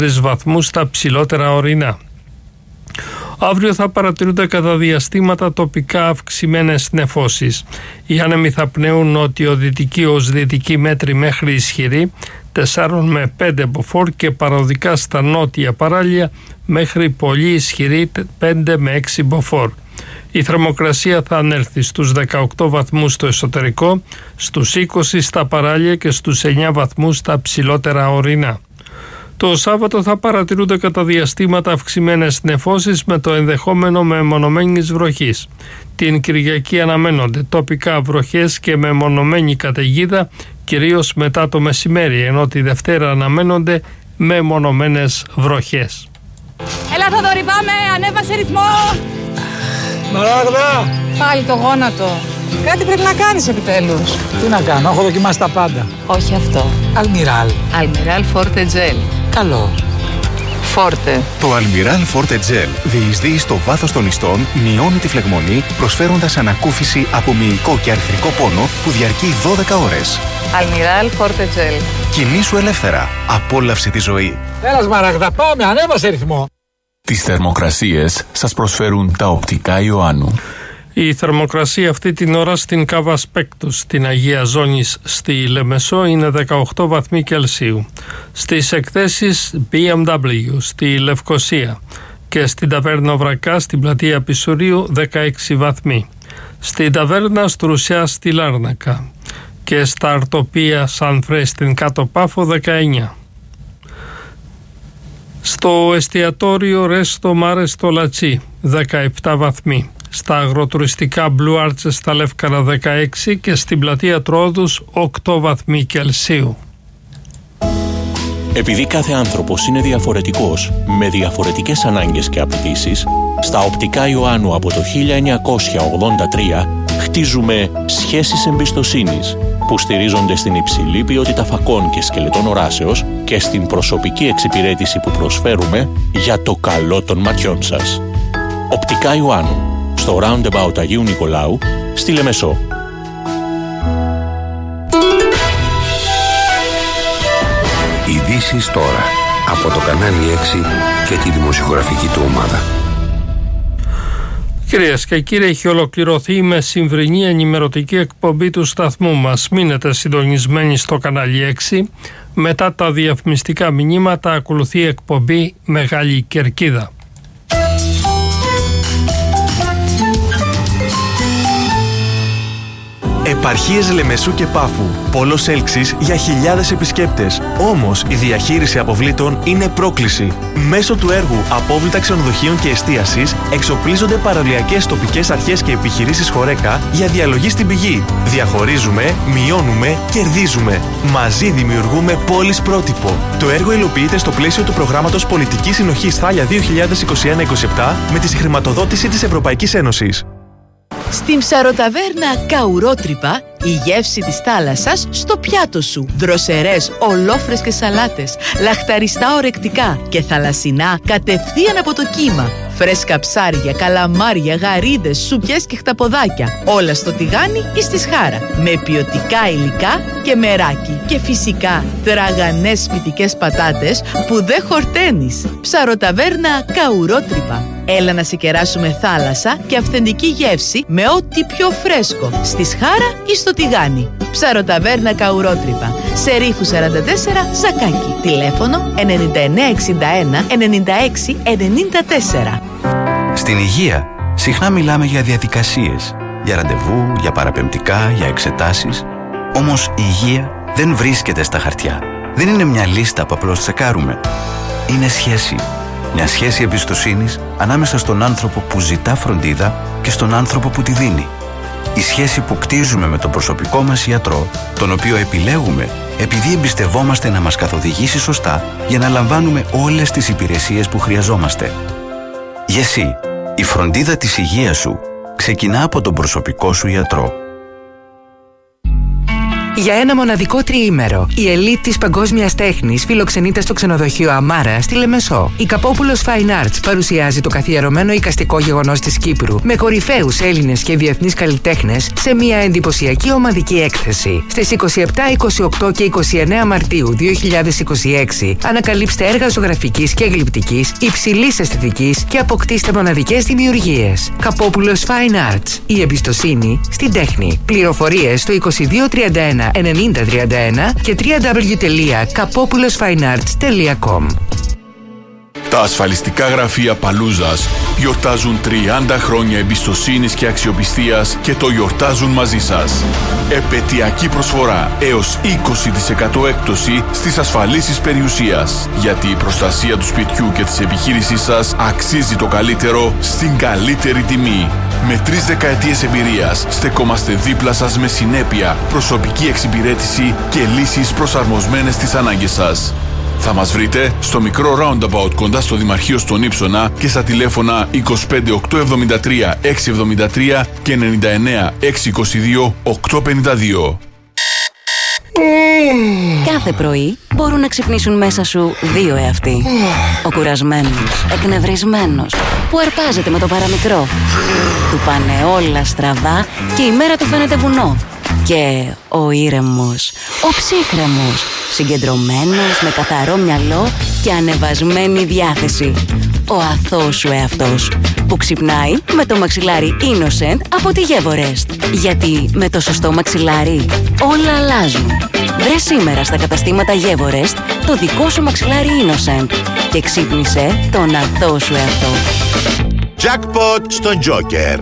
βαθμούς στα ψηλότερα ορεινά. Αύριο θα παρατηρούνται κατά διαστήματα τοπικά αυξημένες νεφώσεις. Οι άνεμοι θα πνέουν νότιο-δυτική ως δυτική μέτρη μέχρι ισχυρή, 4 με 5 μποφόρ, και παροδικά στα νότια παράλια μέχρι πολύ ισχυρή, 5 με 6 μποφόρ. Η θερμοκρασία θα ανέλθει στους 18 βαθμούς στο εσωτερικό, στους 20 στα παράλια και στους 9 βαθμούς στα ψηλότερα ορεινά. Το Σάββατο θα παρατηρούνται κατά διαστήματα αυξημένες νεφώσεις με το ενδεχόμενο μεμονωμένης βροχής. Την Κυριακή αναμένονται τοπικά βροχές και μεμονωμένη καταιγίδα, κυρίως μετά το μεσημέρι, ενώ τη Δευτέρα αναμένονται μεμονωμένες βροχές. Έλα Θοδωρή, πάμε, ανέβασε ρυθμό! Μαράγδα! Πάλι το γόνατο. Κάτι πρέπει να κάνεις επιτέλους. Τι να κάνω, έχω δοκιμάσει τα πάντα. Όχι αυτό. Αλμιράλ. Αλμιράλ Forte Gel. Καλό. Φόρτε. Το Αλμιράλ Forte Gel διεισδύει στο βάθος των ιστών, μειώνει τη φλεγμονή, προσφέροντας ανακούφιση από μυϊκό και αρθρικό πόνο που διαρκεί 12 ώρες. Αλμιράλ Forte Gel. Κινήσου ελεύθερα. Απόλαυσε τη ζωή. Έλα Μαράγδα, πάμε, ανέβασε ρυθμό. Τις θερμοκρασίες σας προσφέρουν τα οπτικά Ιωάννου. Η θερμοκρασία αυτή την ώρα στην Κάβα Σπέκτους, στην Αγία Ζώνης στη Λεμεσό, είναι 18 βαθμοί Κελσίου. Στις εκθέσεις BMW στη Λευκοσία και στην Ταβέρνα Βρακά στην πλατεία Πισουρίου 16 βαθμοί. Στην Ταβέρνα Στρουσιά στη Λάρνακα και στα Αρτοπία Σανφρέ στην Κάτω Πάφο 19. Στο εστιατόριο Ρέστο Μάρε στο Λατσί 17 βαθμοί. Στα αγροτουριστικά Blue Arches στα Λεύκαρα 16 και στην πλατεία Τρόδους 8 βαθμοί Κελσίου. Επειδή κάθε άνθρωπος είναι διαφορετικός, με διαφορετικές ανάγκες και απαιτήσεις, στα οπτικά Ιωάννου από το 1983 χτίζουμε σχέσεις εμπιστοσύνης που στηρίζονται στην υψηλή ποιότητα φακών και σκελετών οράσεως και στην προσωπική εξυπηρέτηση που προσφέρουμε για το καλό των ματιών σας. Οπτικά Ιωάννου, στο Roundabout Αγίου Νικολάου, στη Λεμεσό. Ειδήσεις τώρα από το κανάλι 6 και τη δημοσιογραφική του ομάδα. Κυρίες και κύριοι, έχει ολοκληρωθεί η μεσημβρινή ενημερωτική εκπομπή του σταθμού μας. Μείνετε συντονισμένοι στο κανάλι 6. Μετά τα διαφημιστικά μηνύματα ακολουθεί η εκπομπή Μεγάλη Κερκίδα. Επαρχίες Λεμεσού και Πάφου. Πόλος έλξης για χιλιάδες επισκέπτες. Όμως η διαχείριση αποβλήτων είναι πρόκληση. Μέσω του έργου Απόβλητα Ξενοδοχείων και Εστίασης εξοπλίζονται παραλιακές τοπικές αρχές και επιχειρήσεις Χορέκα για διαλογή στην πηγή. Διαχωρίζουμε, μειώνουμε, κερδίζουμε. Μαζί δημιουργούμε πόλεις πρότυπο. Το έργο υλοποιείται στο πλαίσιο του προγράμματος Πολιτικής Συνοχής Θάλια 2021-27 με τη συγχρηματοδότηση της Ευρωπαϊκής Ένωσης. Στην ψαροταβέρνα Καουρότρυπα, η γεύση της θάλασσας στο πιάτο σου. Δροσερές, ολόφρεσκες σαλάτες, λαχταριστά ορεκτικά και θαλασσινά κατευθείαν από το κύμα. Φρέσκα ψάρια, καλαμάρια, γαρίδες, σουπιές και χταποδάκια. Όλα στο τηγάνι ή στη σχάρα. Με ποιοτικά υλικά και μεράκι. Και φυσικά τραγανές σπιτικές πατάτες που δεν χορταίνεις. Ψαροταβέρνα Καουρότρυπα. Έλα να σε κεράσουμε θάλασσα και αυθεντική γεύση με ό,τι πιο φρέσκο. Στη σχάρα ή στο τηγάνι. Ψαροταβέρνα Καουρότρυπα. Σε Ρήφου 44, Ζακάκι. Τηλέφωνο 9961 96 94. Στην υγεία συχνά μιλάμε για διαδικασίες, για ραντεβού, για παραπεμπτικά, για εξετάσεις. Όμως η υγεία δεν βρίσκεται στα χαρτιά. Δεν είναι μια λίστα που απλώς τσεκάρουμε. Είναι σχέση. Μια σχέση εμπιστοσύνης ανάμεσα στον άνθρωπο που ζητά φροντίδα και στον άνθρωπο που τη δίνει. Η σχέση που κτίζουμε με τον προσωπικό μας ιατρό, τον οποίο επιλέγουμε επειδή εμπιστευόμαστε να μας καθοδηγήσει σωστά για να λαμβάνουμε όλες τις υπηρεσίες που χρειαζόμαστε. Γεσί, η φροντίδα της υγείας σου ξεκινά από τον προσωπικό σου ιατρό. Για ένα μοναδικό τριήμερο, η ελίτ της παγκόσμιας τέχνης φιλοξενείται στο ξενοδοχείο Αμάρα στη Λεμεσό. Η Καπόπουλος Fine Arts παρουσιάζει το καθιερωμένο εικαστικό γεγονός της Κύπρου με κορυφαίους Έλληνες και διεθνείς καλλιτέχνες σε μια εντυπωσιακή ομαδική έκθεση. Στις 27, 28 και 29 Μαρτίου 2026 ανακαλύψτε έργα ζωγραφικής και γλυπτικής υψηλής αισθητικής και αποκτήστε μοναδικές δημιουργίες. Καπόπουλος Fine Arts. Η εμπιστοσύνη στην τέχνη. Πληροφορίες στο 2231 9031 και www.kapopoulosfinearts.com. Τα ασφαλιστικά γραφεία Παλούζας γιορτάζουν 30 χρόνια εμπιστοσύνης και αξιοπιστίας και το γιορτάζουν μαζί σας. Επετειακή προσφορά έως 20% έκπτωση στις ασφαλίσεις περιουσίας. Γιατί η προστασία του σπιτιού και της επιχείρησής σας αξίζει το καλύτερο στην καλύτερη τιμή. Με 3 δεκαετίες εμπειρίας στεκόμαστε δίπλα σας με συνέπεια, προσωπική εξυπηρέτηση και λύσεις προσαρμοσμένες στις ανάγκες σας. Θα μας βρείτε στο μικρό roundabout κοντά στο Δημαρχείο στον Ύψονα και στα τηλέφωνα 25 873 673 και 99 622 852. Κάθε πρωί μπορούν να ξυπνήσουν μέσα σου δύο εαυτοί. Ο κουρασμένος, εκνευρισμένος, που αρπάζεται με το παραμικρό. Του πάνε όλα στραβά και η μέρα του φαίνεται βουνό. Και ο ήρεμος, ο ψύχρεμος, συγκεντρωμένος, με καθαρό μυαλό και ανεβασμένη διάθεση. Ο αθώος σου εαυτός, που ξυπνάει με το μαξιλάρι Innocent από τη Gevorest. Γιατί με το σωστό μαξιλάρι όλα αλλάζουν. Βρες σήμερα στα καταστήματα Gevorest το δικό σου μαξιλάρι Innocent και ξύπνησε τον αθώο σου εαυτό. Jackpot στον Joker.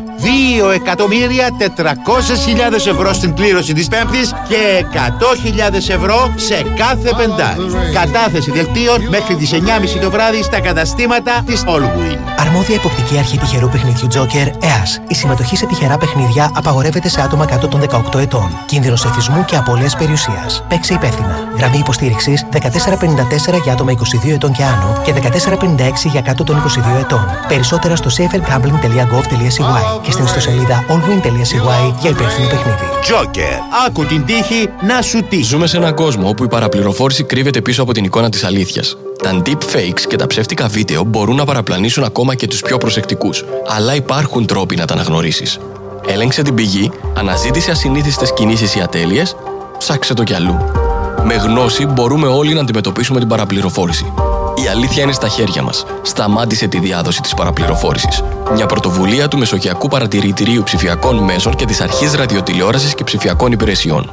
2.400.000 ευρώ στην κλήρωση της Πέμπτης και 100.000 ευρώ σε κάθε πεντάρι. Κατάθεση δελτίων μέχρι τις 9.30 το βράδυ στα καταστήματα της Allwyn. Αρμόδια υποπτική αρχή τυχερού παιχνιδιού Joker, ΕΑΣ. Η συμμετοχή σε τυχερά παιχνίδια απαγορεύεται σε άτομα κάτω των 18 ετών. Κίνδυνος εθισμού και απώλειας περιουσίας. Παίξε υπεύθυνα. Γραμμή υποστήριξης 1454 για άτομα 22 ετών και άνω και 1456 για κάτω των 22 ετών. Περισσότερα στο safergambling.gov.cy και στην ιστοσελίδα allwin.cy για υπεύθυνο παιχνίδι. Joker. Άκου την τύχη να σου τύχει. Ζούμε σε έναν κόσμο όπου η παραπληροφόρηση κρύβεται πίσω από την εικόνα της αλήθειας. Τα deepfakes και τα ψεύτικα βίντεο μπορούν να παραπλανήσουν ακόμα και τους πιο προσεκτικούς. Αλλά υπάρχουν τρόποι να τα αναγνωρίσεις. Έλεγξε την πηγή, αναζήτησε ασυνήθιστες κινήσεις ή ατέλειες, ψάξε το κι αλλού. Με γνώση μπορούμε όλοι να αντιμετωπίσουμε την παραπληροφόρηση. Η αλήθεια είναι στα χέρια μας. Σταμάτησε τη διάδοση της παραπληροφόρησης. Μια πρωτοβουλία του Μεσογειακού Παρατηρητηρίου Ψηφιακών Μέσων και της Αρχής Ραδιοτηλεόρασης και Ψηφιακών Υπηρεσιών.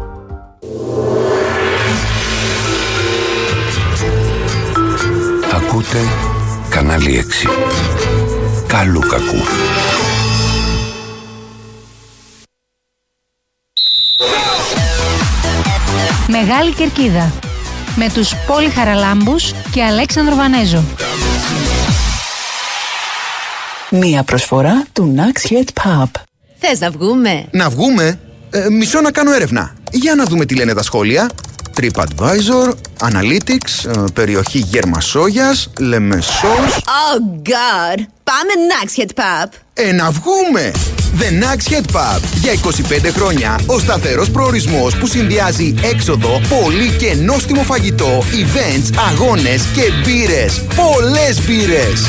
Ακούτε κανάλι 6. Καλού κακού. Μεγάλη Κερκίδα με τους Πόλη Χαραλάμπους και Αλέξανδρο Βανέζο. Μία προσφορά του Naxhead Pub. Θες να βγούμε? Να βγούμε? Μισό να κάνω έρευνα. Για να δούμε τι λένε τα σχόλια. TripAdvisor, Analytics, περιοχή Γερμασόγιας, Λεμεσός. Oh God! Πάμε Naxhead Pub. Να βγούμε! The Naxhead Pub. Για 25 χρόνια ο σταθερός προορισμός που συνδυάζει έξοδο, πολύ και νόστιμο φαγητό, events, αγώνες και μπύρες. Πολλές μπύρες!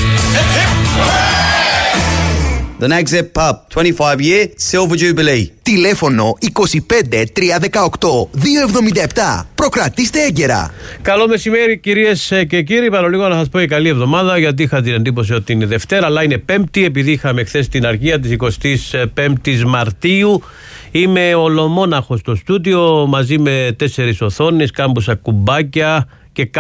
The Naxhead Pub, 25 year Silver Jubilee. Τηλέφωνο 25 318 277. Προκρατήστε έγκαιρα. Καλό μεσημέρι κυρίες και κύριοι. Παρολίγο να σας πω καλή εβδομάδα, γιατί είχα την εντύπωση ότι είναι Δευτέρα, αλλά είναι Πέμπτη, επειδή είχαμε χθες την αργία της 25ης Μαρτίου. Είμαι ολομόναχος στο στούντιο μαζί με 4 οθόνες, κάμποσα κουμπάκια και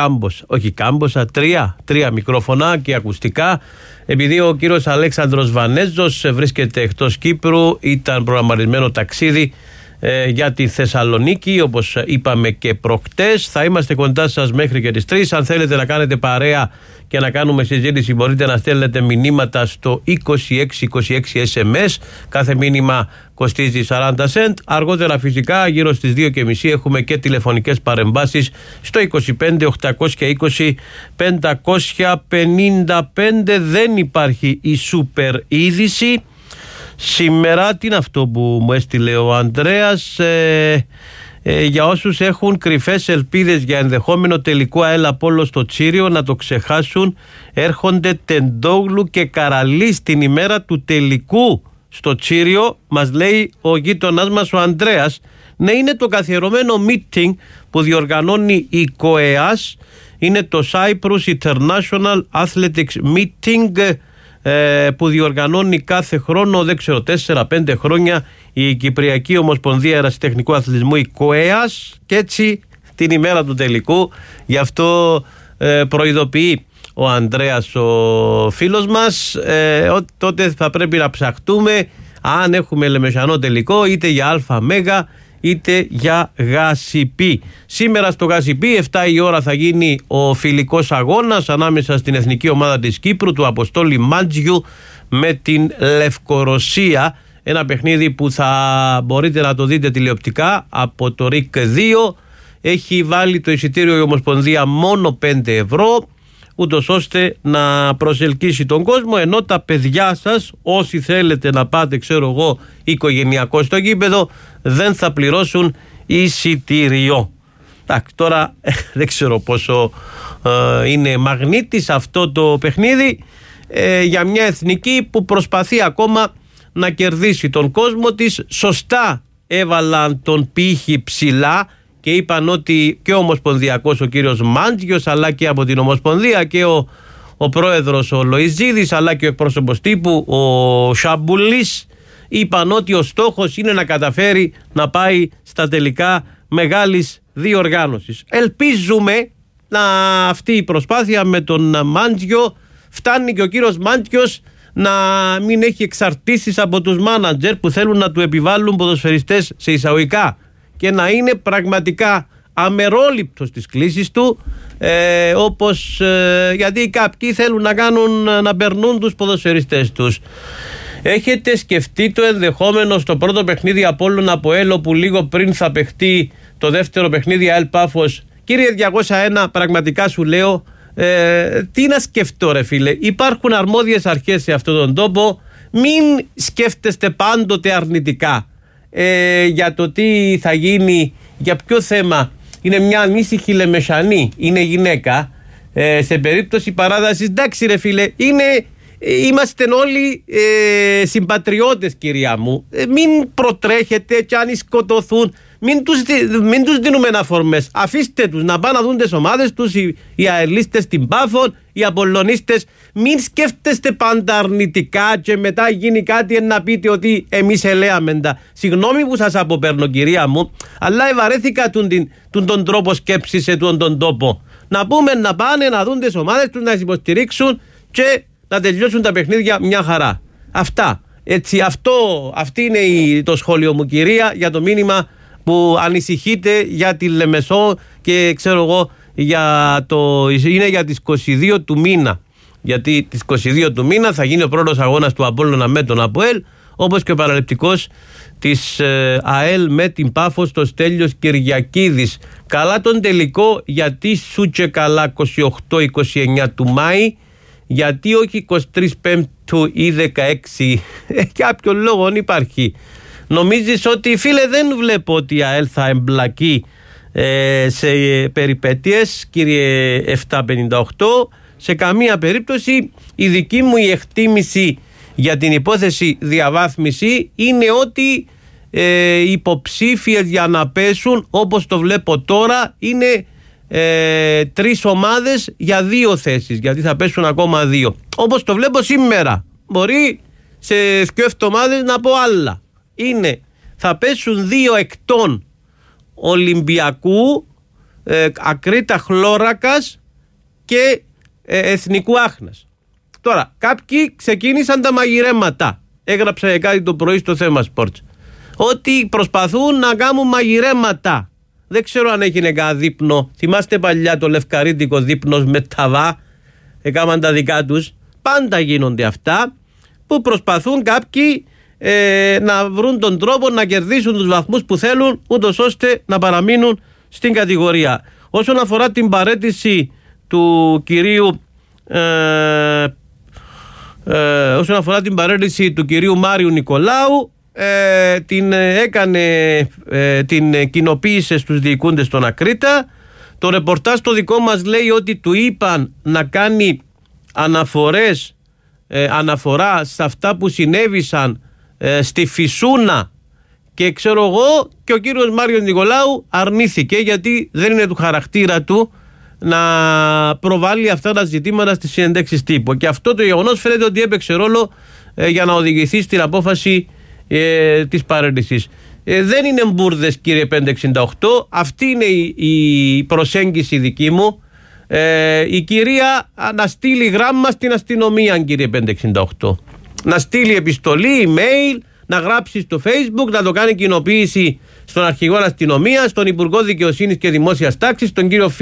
τρία μικρόφωνα και ακουστικά. Επειδή ο κύριος Αλέξανδρος Βανέζος βρίσκεται εκτός Κύπρου, ήταν προγραμματισμένο ταξίδι για τη Θεσσαλονίκη, όπως είπαμε και προχτές. Θα είμαστε κοντά σας μέχρι και τις 3. Αν θέλετε να κάνετε παρέα και να κάνουμε συζήτηση, μπορείτε να στέλνετε μηνύματα στο 2626 SMS. Κάθε μήνυμα κοστίζει 40 cent. Αργότερα φυσικά γύρω στις 2.30 έχουμε και τηλεφωνικές παρεμβάσεις στο 25 820 555. Δεν υπάρχει η σούπερ είδηση. Σήμερα τι είναι αυτό που μου έστειλε ο Ανδρέας? Για όσους έχουν κρυφές ελπίδες για ενδεχόμενο τελικό ΑΕΛ Απόλλων στο Τσίριο να το ξεχάσουν. Έρχονται Τεντόγλου και Καραλής την ημέρα του τελικού στο Τσίριο, μας λέει ο γείτονάς μας ο Ανδρέας. Ναι, είναι το καθιερωμένο meeting που διοργανώνει η ΚΟΕΑΣ. Είναι το Cyprus International Athletics Meeting που διοργανώνει κάθε χρόνο, δεν ξέρω, 4-5 χρόνια η Κυπριακή Ομοσπονδία Ερασιτεχνικού Αθλητισμού, η ΚΟΕΑΣ, και έτσι την ημέρα του τελικού. Γι' αυτό προειδοποιεί ο Ανδρέας ο φίλος μας, τότε θα πρέπει να ψαχτούμε αν έχουμε λεμεσανό τελικό, είτε για ΑΜ είτε για Γασιπί. Σήμερα στο Γασιπί 7 η ώρα θα γίνει ο φιλικός αγώνας ανάμεσα στην εθνική ομάδα της Κύπρου, του Αποστόλη Μάντζιου, με την Λευκορωσία. Ένα παιχνίδι που θα μπορείτε να το δείτε τηλεοπτικά από το ΡΙΚ 2. Έχει βάλει το εισιτήριο η Ομοσπονδία μόνο 5 ευρώ, ούτως ώστε να προσελκύσει τον κόσμο, ενώ τα παιδιά σας, όσοι θέλετε να πάτε, ξέρω εγώ, οικογενειακό στο γήπεδο, δεν θα πληρώσουν εισιτήριο. Τώρα δεν ξέρω πόσο είναι μαγνήτης αυτό το παιχνίδι για μια εθνική που προσπαθεί ακόμα να κερδίσει τον κόσμο της. Σωστά έβαλαν τον πύχη ψηλά και είπαν ότι και ο Ομοσπονδιακός ο κύριος Μάντζιος, αλλά και από την Ομοσπονδία και ο πρόεδρος ο Λοϊζίδης, αλλά και ο εκπρόσωπος τύπου ο Σαμπουλής, είπαν ότι ο στόχος είναι να καταφέρει να πάει στα τελικά μεγάλης διοργάνωσης. Ελπίζουμε να αυτή η προσπάθεια με τον Μάντζιο φτάνει και ο κύριος Μάντζιος να μην έχει εξαρτήσεις από τους μάνατζερ που θέλουν να του επιβάλλουν ποδοσφαιριστές σε εισαγωγικά, και να είναι πραγματικά αμερόληπτος στις κλήσεις του, γιατί κάποιοι θέλουν να περνούν τους ποδοσφαιριστές τους. Έχετε σκεφτεί το ενδεχόμενο στο πρώτο παιχνίδι Απόλλων ΑΠΟΕΛ, που λίγο πριν θα παιχτεί το δεύτερο παιχνίδι ΑΕΛ Πάφος? Κύριε 201, πραγματικά σου λέω, τι να σκεφτώ ρε φίλε, υπάρχουν αρμόδιες αρχές σε αυτόν τον τόπο. Μην σκέφτεστε πάντοτε αρνητικά για το τι θα γίνει, για ποιο θέμα. Είναι μια ανήσυχη λεμεσανή, είναι γυναίκα, σε περίπτωση παράδασης, εντάξει ρε φίλε, είμαστε όλοι συμπατριώτες, κυρία μου. Μην προτρέχετε και αν σκοτωθούν, μην τους δίνουμε αφορμές. Αφήστε τους να πάνε να δουν τις ομάδες τους, οι αελίστες στην Πάφων, οι Απολλωνίστες. Μην σκέφτεστε πάντα αρνητικά και μετά γίνει κάτι να πείτε ότι εμείς ελέαμε τα. Συγγνώμη που σας αποπέρνω, κυρία μου, αλλά ευαρέθηκα τον τρόπο σκέψης σε τον τόπο. Να πούμε να πάνε να δουν τις ομάδες τους, να τις υποστηρίξουν και να τελειώσουν τα παιχνίδια μια χαρά. Αυτά. Έτσι, αυτή είναι το σχόλιο μου, κυρία, για το μήνυμα που ανησυχείτε για τη Λεμεσό και ξέρω εγώ είναι για τις 22 του μήνα. Γιατί τις 22 του μήνα θα γίνει ο πρώτος αγώνας του Απόλλωνα με τον ΑΠΟΕΛ, όπως και ο παραλεπτικός της ΑΕΛ με την Πάφο στο Στέλιος Κυριακίδης. Καλά τον τελικό, γιατί σου και καλά 28-29 του Μάη, γιατί όχι 23 Πέμπτου ή 16? Κάποιο λόγο υπάρχει. Νομίζεις ότι, φίλε, δεν βλέπω ότι η ΑΕΛ θα εμπλακεί σε περιπέτειες, κύριε 758, σε καμία περίπτωση. Η δική μου η εκτίμηση για την υπόθεση διαβάθμιση είναι ότι οι υποψήφιες για να πέσουν, όπως το βλέπω τώρα, είναι 3 ομάδες για 2 θέσεις, γιατί θα πέσουν ακόμα 2. Όπως το βλέπω σήμερα. Μπορεί σε 2 εβδομάδες να πω άλλα. Θα πέσουν 2 εκτών Ολυμπιακού, Ακρίτα Χλώρακας και Εθνικού Άχνας. Τώρα, κάποιοι ξεκίνησαν τα μαγειρέματα. Έγραψα κάτι το πρωί στο θέμα Sports, ότι προσπαθούν να κάνουν μαγειρέματα. Δεν ξέρω αν έγινε κανένα δείπνο. Θυμάστε παλιά το λευκαρίτικο δείπνος με ταβά? Έκαναν τα δικά τους. Πάντα γίνονται αυτά που προσπαθούν κάποιοι να βρουν τον τρόπο να κερδίσουν τους βαθμούς που θέλουν, ούτως ώστε να παραμείνουν στην κατηγορία. Όσον αφορά την παραίτηση του κυρίου Μάριου Νικολάου, την κοινοποίησε στους διοικούντες στον Ακρίτα. Το ρεπορτάζ το δικό μας λέει ότι του είπαν να κάνει αναφορά σε αυτά που συνέβησαν στη Φυσούνα και ξέρω εγώ, και ο κύριος Μάριος Νικολάου αρνήθηκε, γιατί δεν είναι του χαρακτήρα του να προβάλλει αυτά τα ζητήματα στις συνεντεύξεις τύπου, και αυτό το γεγονός φαίνεται ότι έπαιξε ρόλο για να οδηγηθεί στην απόφαση της παρέτησης. Δεν είναι μπουρδες, κύριε 568, αυτή είναι η προσέγγιση δική μου. Η κυρία να στείλει γράμμα στην αστυνομία, κύριε 568, να στείλει επιστολή, email, να γράψει στο Facebook, να το κάνει κοινοποίηση στον αρχηγό αστυνομίας, στον Υπουργό Δικαιοσύνης και Δημόσιας Τάξης,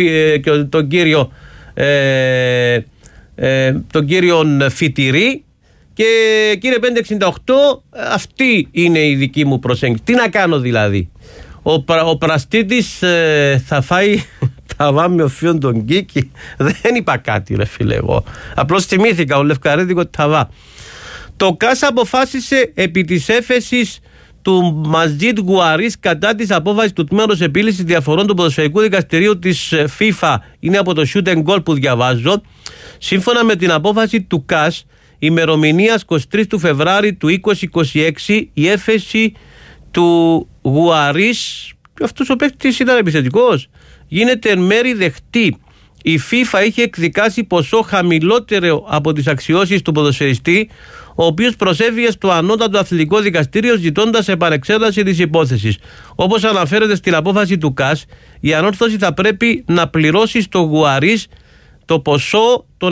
τον κύριο Φιτηρή. Και κύριε 568, αυτή είναι η δική μου προσέγγιση. Τι να κάνω δηλαδή? Ο Πραστίτης θα φάει ταβά με οφείον τον Κίκη? Δεν είπα κάτι, ρε φίλε, εγώ απλώς θυμήθηκα ο λευκαρίδικο ταβά. Το ΚΑΣ αποφάσισε επί της έφεσης του Μαζίτ Γουαρίς κατά της απόφασης του Τμήματος Επίλυσης Διαφορών του Ποδοσφαιρικού Δικαστηρίου της FIFA. Είναι από το Shoot and Goal που διαβάζω. Σύμφωνα με την απόφαση του ΚΑΣ, ημερομηνίας 23 του Φεβράρι του 2026, η έφεση του Γουαρίς, αυτός ο παίκτης ήταν επιθετικός, γίνεται εν μέρη δεχτή. Η FIFA είχε εκδικάσει ποσό χαμηλότερο από τις αξιώσεις του ποδοσφαιριστή, ο οποίος προσέφυγε στο ανώτατο αθλητικό δικαστήριο ζητώντας επανεξέταση της υπόθεσης. Όπως αναφέρεται στην απόφαση του ΚΑΣ, η ανόρθωση θα πρέπει να πληρώσει στο Γουαρίς το ποσό των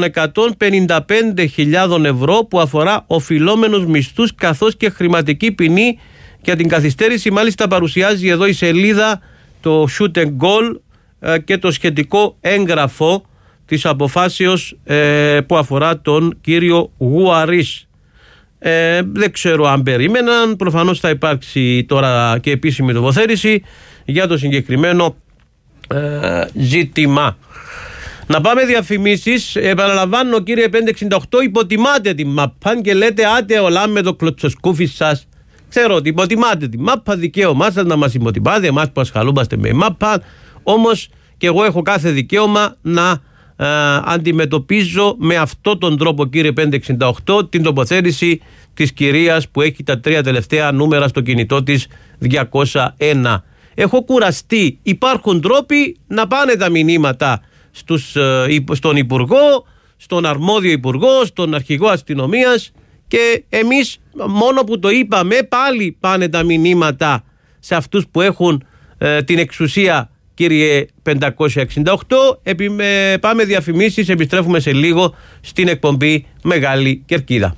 155.000 ευρώ που αφορά οφειλόμενους μισθούς, καθώς και χρηματική ποινή για την καθυστέρηση. Μάλιστα παρουσιάζει εδώ η σελίδα το Shoot and Goal και το σχετικό έγγραφο της αποφάσεως που αφορά τον κύριο Γουαρίς. Δεν ξέρω αν περίμεναν, προφανώς θα υπάρξει τώρα και επίσημη τοποθέτηση για το συγκεκριμένο ζήτημα. Να πάμε διαφημίσεις. Επαναλαμβάνω, κύριε 568, υποτιμάτε τη μάπα και λέτε άτε ολά με το κλωτσοσκούφι σας. Ξέρω ότι υποτιμάτε τη μάπα, δικαίωμά σας να μας υποτιμάτε εμάς που ασχαλούμαστε με μάπα, όμως και εγώ έχω κάθε δικαίωμα να αντιμετωπίζω με αυτόν τον τρόπο, κύριε 568, την τοποθέτηση της κυρίας που έχει τα 3 τελευταία νούμερα στο κινητό της 201. Έχω κουραστεί. Υπάρχουν τρόποι να πάνε τα μηνύματα στον Υπουργό, στον αρμόδιο Υπουργό, στον αρχηγό αστυνομίας, και εμείς μόνο που το είπαμε πάλι πάνε τα μηνύματα σε αυτούς που έχουν την εξουσία, κύριε 568. Πάμε διαφημίσεις, επιστρέφουμε σε λίγο στην εκπομπή Μεγάλη Κερκίδα.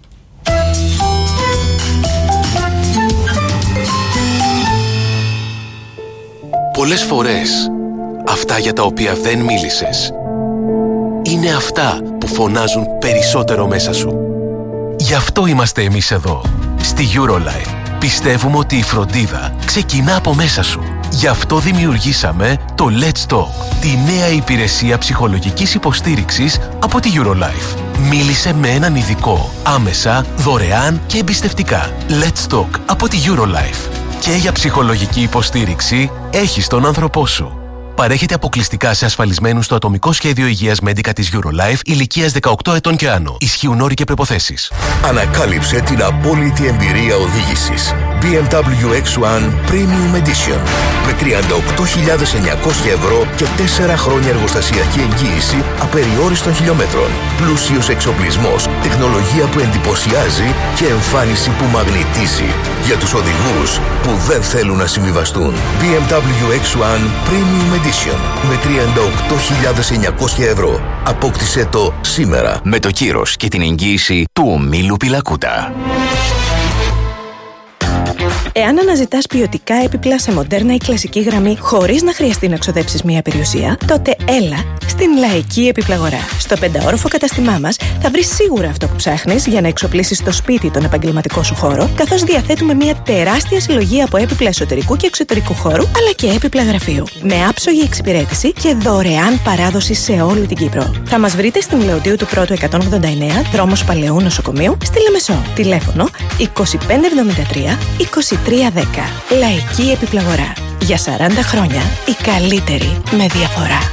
Πολλές φορές αυτά για τα οποία δεν μίλησες είναι αυτά που φωνάζουν περισσότερο μέσα σου. Γι' αυτό είμαστε εμείς εδώ. Στη Eurolife πιστεύουμε ότι η φροντίδα ξεκινά από μέσα σου. Γι' αυτό δημιουργήσαμε το Let's Talk, τη νέα υπηρεσία ψυχολογικής υποστήριξης από τη Eurolife. Μίλησε με έναν ειδικό, άμεσα, δωρεάν και εμπιστευτικά. Let's Talk από τη Eurolife. Και για ψυχολογική υποστήριξη έχεις τον άνθρωπό σου. Παρέχεται αποκλειστικά σε ασφαλισμένους στο ατομικό σχέδιο υγείας Medica της Eurolife ηλικίας 18 ετών και άνω. Ισχύουν όροι και προϋποθέσεις. Ανακάλυψε την απόλυτη εμπειρία οδήγησης. BMW X1 Premium Edition με 38.900 ευρώ και 4 χρόνια εργοστασιακή εγγύηση απεριόριστων χιλιόμετρων. Πλούσιος εξοπλισμός, τεχνολογία που εντυπωσιάζει και εμφάνιση που μαγνητίζει. Για τους οδηγούς που δεν θέλουν να συμβιβαστούν. BMW X1 Premium Edition με 38.900 ευρώ. Απόκτησε το σήμερα. Με το κύρος και την εγγύηση του ομίλου Πιλακούτα. Εάν αναζητάς ποιοτικά έπιπλα σε μοντέρνα ή κλασική γραμμή χωρίς να χρειαστεί να ξοδέψεις μία περιουσία, τότε έλα στην Λαϊκή Επιπλαγορά. Στο 5όροφο καταστημά μας θα βρεις σίγουρα αυτό που ψάχνεις για να εξοπλίσεις το σπίτι τον επαγγελματικό σου χώρο, καθώς διαθέτουμε μία τεράστια συλλογή από έπιπλα εσωτερικού και εξωτερικού χώρου, αλλά και έπιπλα γραφείου. Με άψογη εξυπηρέτηση και δωρεάν παράδοση σε όλη την Κύπρο. Θα μας βρείτε στην Λεωτίου του Πρώτου 189, δρόμος Παλαιού Νοσοκομείου, στη Λεμεσό. Τηλέφωνο 2573 2310. Λαϊκή Επιπλαγορά. Για 40 χρόνια η καλύτερη με διαφορά.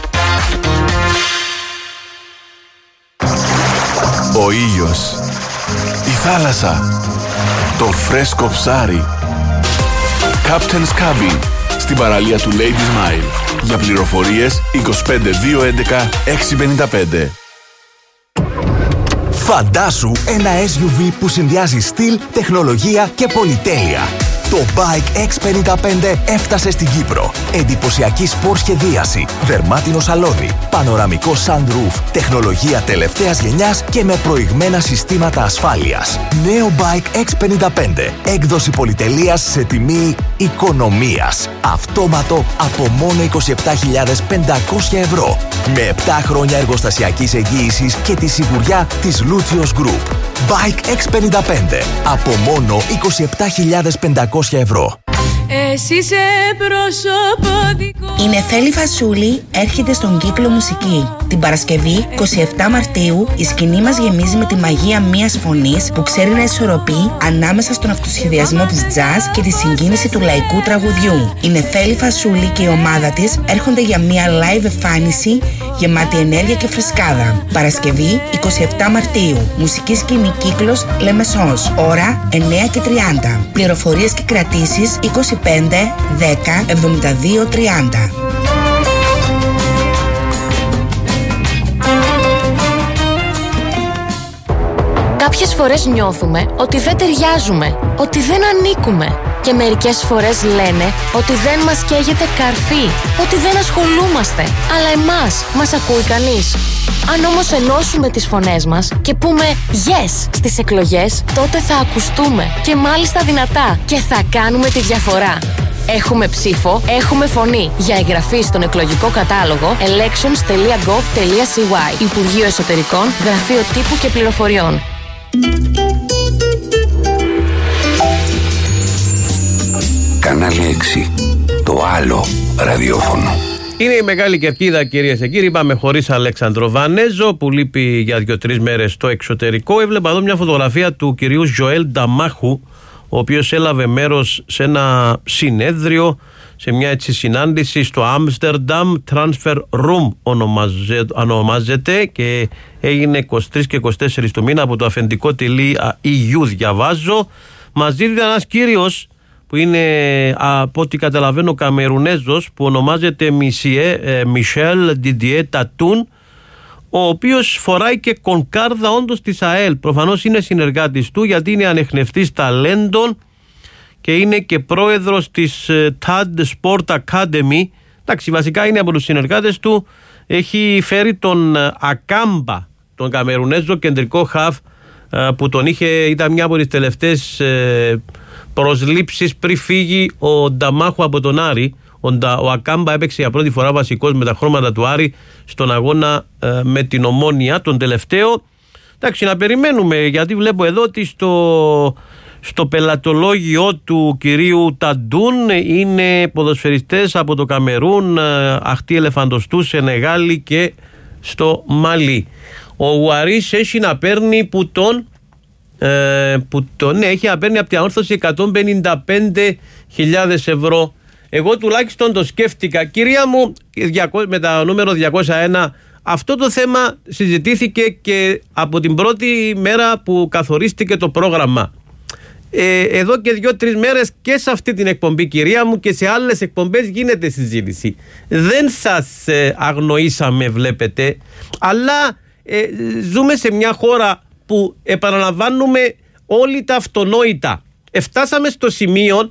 Ο ήλιος, η θάλασσα, το φρέσκο ψάρι. Captain's Cabin, στην παραλία του Ladies Mile. Για πληροφορίες 25211 655. Φαντάσου ένα SUV που συνδυάζει στυλ, τεχνολογία και πολυτέλεια. Το Bike X55 έφτασε στην Κύπρο. Εντυπωσιακή σπορ σχεδίαση, δερμάτινο σαλόνι, πανοραμικό sunroof, τεχνολογία τελευταίας γενιάς και με προηγμένα συστήματα ασφάλειας. Νέο Bike X55, έκδοση πολυτελείας σε τιμή οικονομίας. Αυτόματο από μόνο 27.500 ευρώ. Με 7 χρόνια εργοστασιακής εγγύησης και τη σιγουριά της Lucios Group. Bike X55, από μόνο 27.500 ευρώ. Εσύ σε πρόσωπο δικό. Η Νεφέλη Φασούλη έρχεται στον κύκλο μουσική. Την Παρασκευή 27 Μαρτίου η σκηνή μας γεμίζει με τη μαγεία μιας φωνής που ξέρει να ισορροπεί ανάμεσα στον αυτοσχεδιασμό της jazz και τη συγκίνηση του λαϊκού τραγουδιού. Η Νεφέλη Φασούλη και η ομάδα της έρχονται για μια live εμφάνιση γεμάτη ενέργεια και φρεσκάδα. Παρασκευή 27 Μαρτίου. Μουσική σκηνή κύκλος Λεμεσός. Ώρα 9:30. Πληροφορίες και κρατήσεις 25 10 72 30. Κάποιες φορές νιώθουμε ότι δεν ταιριάζουμε, ότι δεν ανήκουμε. Και μερικές φορές λένε ότι δεν μας καίγεται καρφί, ότι δεν ασχολούμαστε. Αλλά εμάς μας ακούει κανείς? Αν όμως ενώσουμε τις φωνές μας και πούμε yes στις εκλογές, τότε θα ακουστούμε και μάλιστα δυνατά και θα κάνουμε τη διαφορά. Έχουμε ψήφο, έχουμε φωνή. Για εγγραφή στον εκλογικό κατάλογο elections.gov.cy. Υπουργείο Εσωτερικών, Γραφείο Τύπου και Πληροφοριών. Κανάλι 6. Το άλλο ραδιόφωνο. Είναι η Μεγάλη Κερκίδα, κυρίες και κύριοι. Πάμε χωρίς Αλέξανδρο Βανέζο που λείπει για 2-3 μέρες στο εξωτερικό. Έβλεπα εδώ μια φωτογραφία του κυρίου Ζωέλ Νταμάχου, ο οποίος έλαβε μέρος σε ένα συνέδριο, σε μια έτσι συνάντηση στο Amsterdam Transfer Room ονομάζεται, και έγινε 23 και 24 του μήνα από το αφεντικό.eu, διαβάζω. Μαζί ήταν ένας κύριος που είναι, από ό,τι καταλαβαίνω, Καμερουνέζος, που ονομάζεται Μισελ Διντιέ Τατούν, ο οποίος φοράει και κονκάρδα όντως της ΑΕΛ. Προφανώς είναι συνεργάτης του, γιατί είναι ανεχνευτής ταλέντων και είναι και πρόεδρος της TAD Sport Academy. Εντάξει, βασικά είναι από τους συνεργάτες του. Έχει φέρει τον Ακάμπα, τον Καμερουνέζο κεντρικό χαφ, που τον ήταν μια από τις τελευταίες προσλήψεις πριν φύγει ο Νταμάχου από τον Άρη. Ο Ακάμπα έπαιξε για πρώτη φορά βασικός με τα χρώματα του Άρη στον αγώνα με την Ομόνοια, τον τελευταίο. Εντάξει, να περιμένουμε, γιατί βλέπω εδώ ότι στο πελατολόγιο του κυρίου Ταντούν είναι ποδοσφαιριστές από το Καμερούν, Αχτή Ελεφαντοστού, Σενεγάλη και στο Μαλί. Ο Ουαρίς έχει να παίρνει έχει να παίρνει από την ανόρθωση 155.000 ευρώ. Εγώ τουλάχιστον το σκέφτηκα, κυρία μου, με τα νούμερο 201. Αυτό το θέμα συζητήθηκε και από την πρώτη μέρα που καθορίστηκε το πρόγραμμα. Εδώ και 2-3 μέρες και σε αυτή την εκπομπή, κυρία μου, και σε άλλες εκπομπές γίνεται συζήτηση. Δεν σας αγνοήσαμε, βλέπετε, αλλά ζούμε σε μια χώρα που επαναλαμβάνουμε όλοι τα αυτονόητα. Φτάσαμε στο σημείο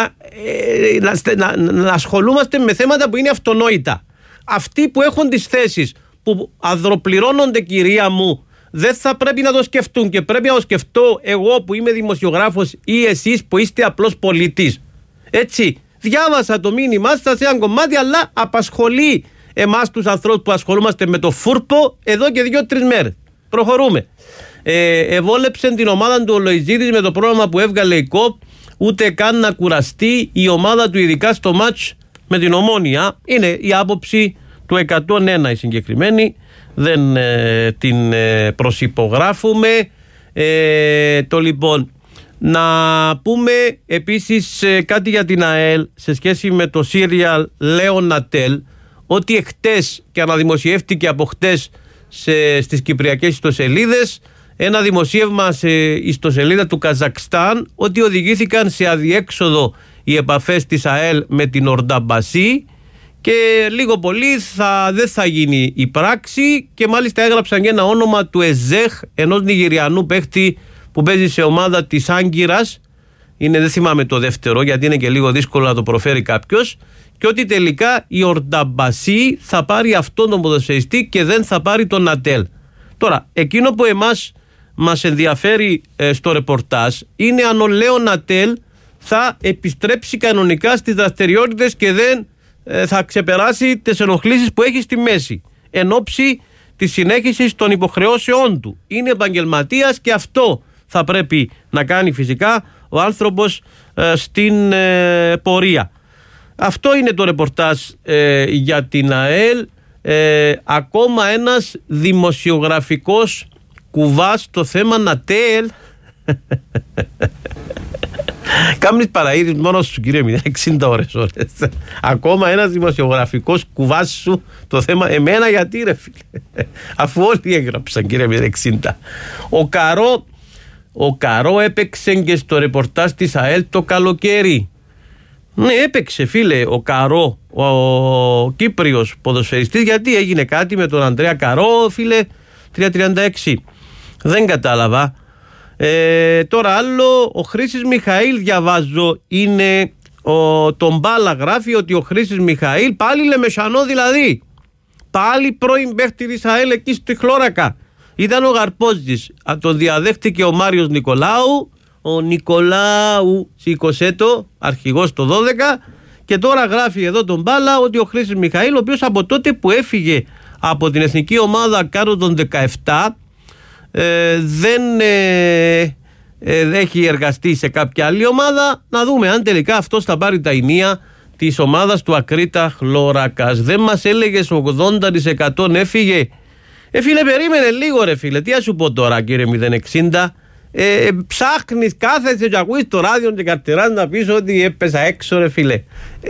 να ασχολούμαστε με θέματα που είναι αυτονόητα. Αυτοί που έχουν τις θέσεις που αδροπληρώνονται, κυρία μου, δεν θα πρέπει να το σκεφτούν και πρέπει να το σκεφτώ εγώ που είμαι δημοσιογράφος ή εσείς που είστε απλός πολίτης. Έτσι, διάβασα το μήνυμά σας σε ένα κομμάτι, αλλά απασχολεί εμάς τους ανθρώπους που ασχολούμαστε με το φούρπο εδώ και 2-3 μέρες. Προχωρούμε. Εβόλεψε την ομάδα του ο Λοϊζίδης με το πρόγραμμα που έβγαλε η ΚΟΠ, ούτε καν να κουραστεί η ομάδα του, ειδικά στο μάτς με την Ομόνοια. Είναι η άποψη του 101 η συγκεκριμένη, δεν την προσυπογράφουμε. Το λοιπόν, να πούμε επίσης κάτι για την ΑΕΛ σε σχέση με το serial Λέων Ατέλ, ότι εχτες και αναδημοσιεύτηκε από χτες στις κυπριακές ιστοσελίδες ένα δημοσίευμα σε ιστοσελίδα του Καζακστάν ότι οδηγήθηκαν σε αδιέξοδο οι επαφές της ΑΕΛ με την Ορνταμπασί και λίγο πολύ δεν θα γίνει η πράξη, και μάλιστα έγραψαν και ένα όνομα του Εζέχ, ενός Νιγηριανού παίχτη που παίζει σε ομάδα της Άγκυρας, δεν θυμάμαι το δεύτερο γιατί είναι και λίγο δύσκολο να το προφέρει κάποιος, και ότι τελικά η Ορνταμπασί θα πάρει αυτόν τον ποδοσφαιριστή και δεν θα πάρει τον Ατέλ. Τώρα, εκείνο που μας ενδιαφέρει στο ρεπορτάζ είναι αν ο Λέων Ατέλ θα επιστρέψει κανονικά στις δραστηριότητες και δεν θα ξεπεράσει τις ενοχλήσεις που έχει στη μέση εν ώψη της συνέχισης των υποχρεώσεών του. Είναι επαγγελματίας και αυτό θα πρέπει να κάνει φυσικά ο άνθρωπος στην πορεία. Αυτό είναι το ρεπορτάζ για την ΑΕΛ. Ακόμα ένας δημοσιογραφικός κουβάς στο θέμα Νατέλ. Κάμνεις παραείδης μόνος σου, κύριε, 60 ώρες. Ακόμα ένας δημοσιογραφικός κουβάς σου το θέμα. Εμένα γιατί, ρε φίλε, αφού όλοι έγραψαν, κύριε, 60. Ο Καρό έπαιξε και στο ρεπορτάζ της ΑΕΛ το καλοκαίρι. Ναι, έπαιξε, φίλε, ο Καρό, ο Κύπριος ποδοσφαιριστής. Γιατί έγινε κάτι με τον Ανδρέα Καρό, φίλε, 336. Δεν κατάλαβα. Τώρα άλλο, ο Χρήσης Μιχαήλ διαβάζω, είναι τον Μπάλα γράφει ότι ο Χρήσης Μιχαήλ, πάλι Λεμεσανό δηλαδή, πάλι πρώην παίχτη της ΑΕΛ εκεί στη Χλώρακα, ήταν ο Γαρπόζης, τον διαδέχτηκε ο Μάριος Νικολάου, ο Νικολάου σήκωσε το, αρχηγός το 12, και τώρα γράφει εδώ τον Μπάλα ότι ο Χρήσης Μιχαήλ, ο οποίος από τότε που έφυγε από την εθνική ομάδα κάτω των 17 δεν έχει εργαστεί σε κάποια άλλη ομάδα. Να δούμε αν τελικά αυτός θα πάρει τα ενία της ομάδας του Ακρίτα Χλώρακας. Δεν μας έλεγες 80% έφυγε. Φίλε, περίμενε λίγο, ρε φίλε. Τι να σου πω τώρα, κύριε 060. Ψάχνεις, κάθεσαι και ακούεις το ράδιο και καρτεράς να πεις ότι έπεσα έξω, ρε φίλε.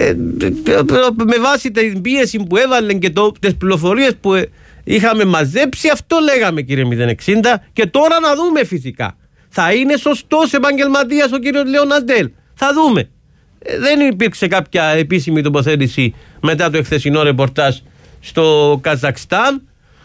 Με βάση την πίεση που έβαλαν και τις πληροφορίες που είχαμε μαζέψει, αυτό λέγαμε, κύριε 060, και τώρα να δούμε φυσικά. Θα είναι σωστός επαγγελματίας ο κύριος Λέων Ατέλ. Θα δούμε. Δεν υπήρξε κάποια επίσημη τοποθέτηση μετά το εχθεσινό ρεπορτάζ στο Καζακστάν.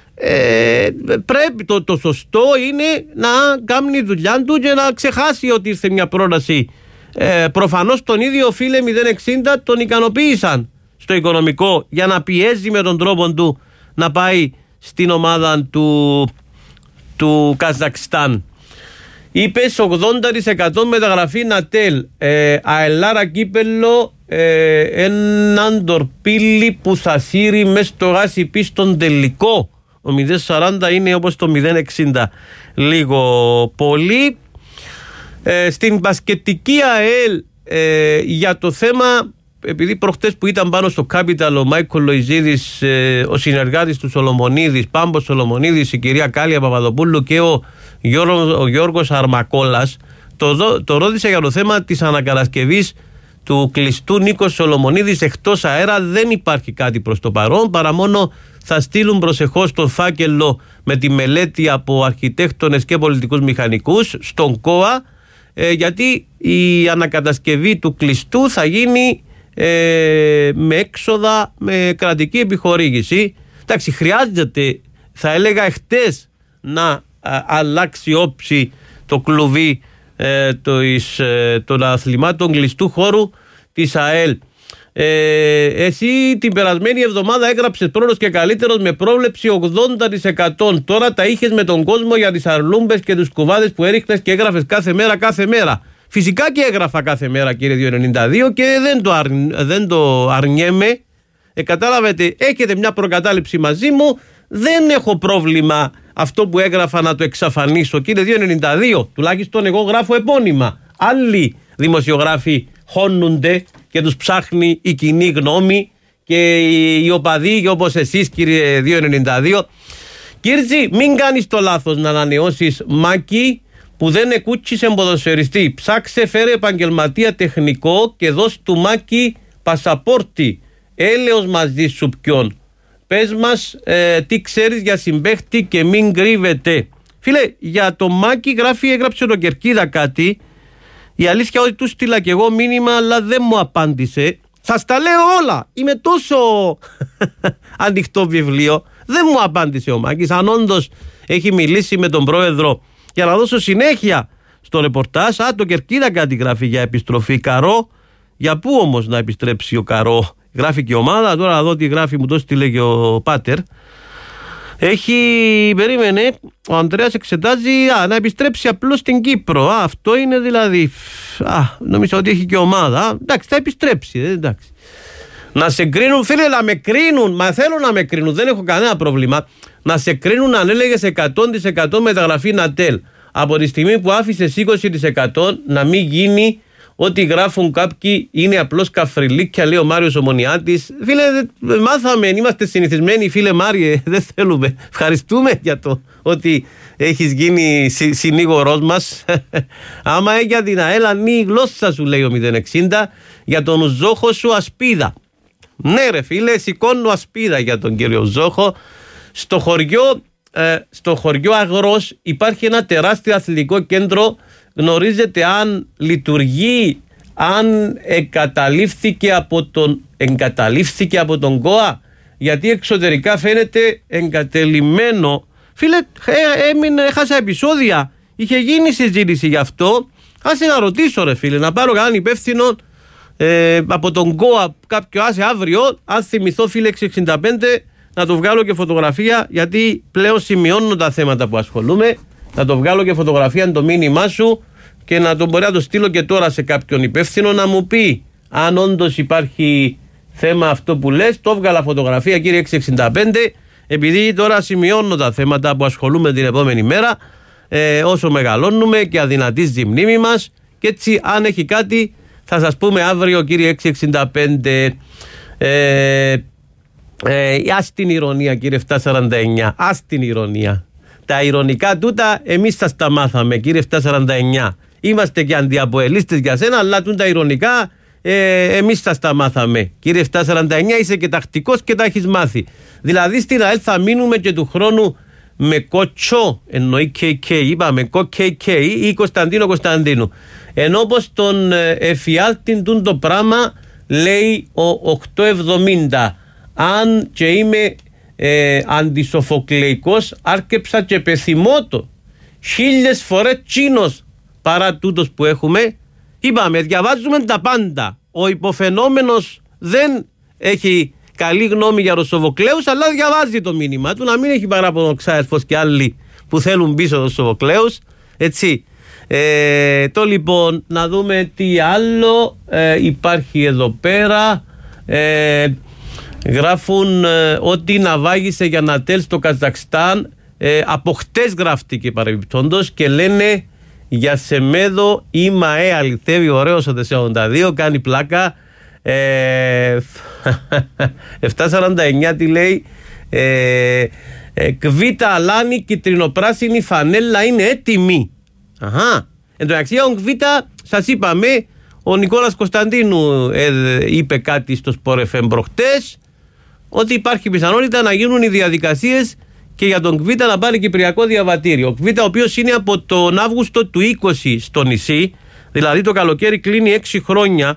Πρέπει το σωστό είναι να κάνει δουλειά του και να ξεχάσει ότι ήρθε μια πρόταση. Προφανώς τον ίδιο, φίλε 060, τον ικανοποίησαν στο οικονομικό για να πιέζει με τον τρόπο του να πάει στην ομάδα του Καζακστάν. Είπες 80% μεταγραφή Νατέλ, αελάρα κύπελο, έναν τορπίλι που θα σύρει μες στο γάσι πει στον τελικό. Ο 040 είναι όπως το 060 λίγο πολύ. Στην μπασκετική ΑΕΛ για το θέμα, επειδή προχτές που ήταν πάνω στο Capital ο Μάικο Λοϊζίδης, ο συνεργάτης του Σολομονίδης, Πάμπος Σολομονίδης, η κυρία Κάλια Παπαδοπούλου και ο Γιώργος Αρμακόλας, το ρώτησε για το θέμα της ανακατασκευής του κλειστού Νίκος Σολομονίδης εκτός αέρα. Δεν υπάρχει κάτι προς το παρόν, παρά μόνο θα στείλουν προσεχώς τον φάκελο με τη μελέτη από αρχιτέκτονες και πολιτικούς μηχανικούς στον ΚΟΑ, γιατί η ανακατασκευή του κλειστού θα γίνει με έξοδα, με κρατική επιχορήγηση. Εντάξει, χρειάζεται, θα έλεγα εχτες, να αλλάξει όψη το κλουβί των αθλημάτων κλειστού χώρου της ΑΕΛ. Εσύ την περασμένη εβδομάδα έγραψες πρώτος και καλύτερος με πρόβλεψη 80%. Τώρα τα είχες με τον κόσμο για τις αρλούμπες και τους κουβάδες που έριχνες και έγραφες κάθε μέρα. Φυσικά και έγραφα κάθε μέρα, κύριε 292, και δεν το αρνιέμαι. Κατάλαβετε, έχετε μια προκατάληψη μαζί μου. Δεν έχω πρόβλημα αυτό που έγραφα να το εξαφανίσω, κύριε 292. Τουλάχιστον εγώ γράφω επώνυμα. Άλλοι δημοσιογράφοι χώνονται και τους ψάχνει η κοινή γνώμη και οι οπαδοί, όπως εσείς, κύριε 292. Κύρτζη, μην κάνεις το λάθος να ανανεώσεις Μάκη που δεν εκούτσισε ποδοσφαιριστή. Ψάξε, φέρε επαγγελματία τεχνικό και δώσ' του Μάκη πασαπόρτι. Έλεος μαζί σου ποιον. Πες μας τι ξέρεις για συμπαίχτη και μην κρύβεται. Φίλε, για το Μάκη έγραψε το Κερκίδα κάτι. Η αλήθεια ότι του στείλα και εγώ μήνυμα, αλλά δεν μου απάντησε. Σας τα λέω όλα. Είμαι τόσο ανοιχτό βιβλίο. Δεν μου απάντησε ο Μάκης. Αν όντως έχει μιλήσει με τον πρόεδρο για να δώσω συνέχεια στο ρεπορτάζ. Το Κερκίδα κάτι γράφει για επιστροφή. Καρό. Για πού όμως να επιστρέψει ο Καρό? Γράφει και ομάδα. Τώρα να δω τι γράφει, μου το στείλε και ο Πάτερ. Περίμενε, ο Ανδρέας εξετάζει να επιστρέψει απλώς στην Κύπρο. Αυτό είναι δηλαδή. Νομίζω ότι έχει και ομάδα. Εντάξει, θα επιστρέψει. Εντάξει. Να σε κρίνουν, φίλε, να με κρίνουν. Μα θέλω να με κρίνουν, δεν έχω κανένα πρόβλημα. Να σε κρίνουν αν έλεγες 100% μεταγραφή Νατέλ. Από τη στιγμή που άφησες 20% να μην γίνει. Ό,τι γράφουν κάποιοι είναι απλώς καφριλίκια, λέει ο Μάριος Ομονιάτης. Φίλε, μάθαμε, είμαστε συνηθισμένοι, φίλε Μάριε, δεν θέλουμε. Ευχαριστούμε για το ότι έχεις γίνει συνήγορός μας. Άμα για την ΑΕΛ ανοίγει η γλώσσα σου, λέει ο 060, για τον Ζόχο σου ασπίδα. Ναι ρε φίλε, σηκώνω ασπίδα για τον κύριο Ζόχο. Στο χωριό Αγρός υπάρχει ένα τεράστιο αθλητικό κέντρο. Γνωρίζετε αν λειτουργεί, αν εγκαταλείφθηκε από τον ΚΟΑ? Γιατί εξωτερικά φαίνεται εγκατελειμμένο. Φίλε, έχασα επεισόδια. Είχε γίνει συζήτηση γι' αυτό. Άσε να ρωτήσω ρε φίλε, να πάρω κανέναν υπεύθυνο από τον ΚΟΑ κάποιο, άσε αύριο, αν θυμηθώ φίλε 665, να το βγάλω και φωτογραφία, γιατί πλέον σημειώνω τα θέματα που ασχολούμαι. Να το βγάλω και φωτογραφία, το μήνυμά σου, και να το μπορεί να το στείλω και τώρα σε κάποιον υπεύθυνο να μου πει αν όντως υπάρχει θέμα αυτό που λες. Το έβγαλα φωτογραφία, κύριε 665, επειδή τώρα σημειώνω τα θέματα που ασχολούμαι την επόμενη μέρα, όσο μεγαλώνουμε και αδυνατίζει η μνήμη μας, και έτσι αν έχει κάτι θα σας πούμε αύριο, κύριε 665. Ας την ηρωνία, κύριε 749, ας την ηρωνία. Τα ηρωνικά τούτα εμείς σας τα μάθαμε, κύριε 749. Είμαστε και αντιαποελίστες για σένα, αλλά τα ηρωνικά εμείς σας τα μάθαμε. Κύριε 749, είσαι και τακτικός και τα έχεις μάθει. Δηλαδή στην ΑΕΛ θα μείνουμε και του χρόνου με Κότσο, εννοεί KK, είπαμε KK ή Κωνσταντίνου. Ενώ όπως τον εφιάλτην το πράγμα λέει ο 870. Αν και είμαι αντισοφοκλεϊκός, άρκεψα και πεθυμότο 1000 φορές τσίνος παρά τούτος που έχουμε. Είπαμε, διαβάζουμε τα πάντα. Ο υποφαινόμενος δεν έχει καλή γνώμη για Ρωσοβοκλέους, αλλά διαβάζει το μήνυμα του, να μην έχει παράπονο ο Ξάερφος και άλλοι που θέλουν πίσω Ρωσοβοκλέους. Έτσι. Το λοιπόν, να δούμε τι άλλο υπάρχει εδώ πέρα. Γράφουν ότι ναυάγησε για Νατέλ στο Καζακστάν. Από χτες γράφτηκε παρεμπιπτόντως, και λένε για Σεμέδο ή ΜΑΕ αληθεύει. Ωραίος ο 482, κάνει πλάκα. 749 τι λέει? Κβίτα Αλάνη, κυτρινοπράσινη φανέλα είναι έτοιμη. Αχα. Εν τω μεταξύ, ο Κβίτα, σας είπαμε, ο Νικόλας Κωνσταντίνου είπε κάτι στο Sport FM προχτές, ότι υπάρχει πιθανότητα να γίνουν οι διαδικασίες και για τον Κβίτα να πάρει κυπριακό διαβατήριο. Ο Κβίτα, ο οποίος είναι από τον Αύγουστο του 20 στο νησί, δηλαδή το καλοκαίρι κλείνει 6 χρόνια.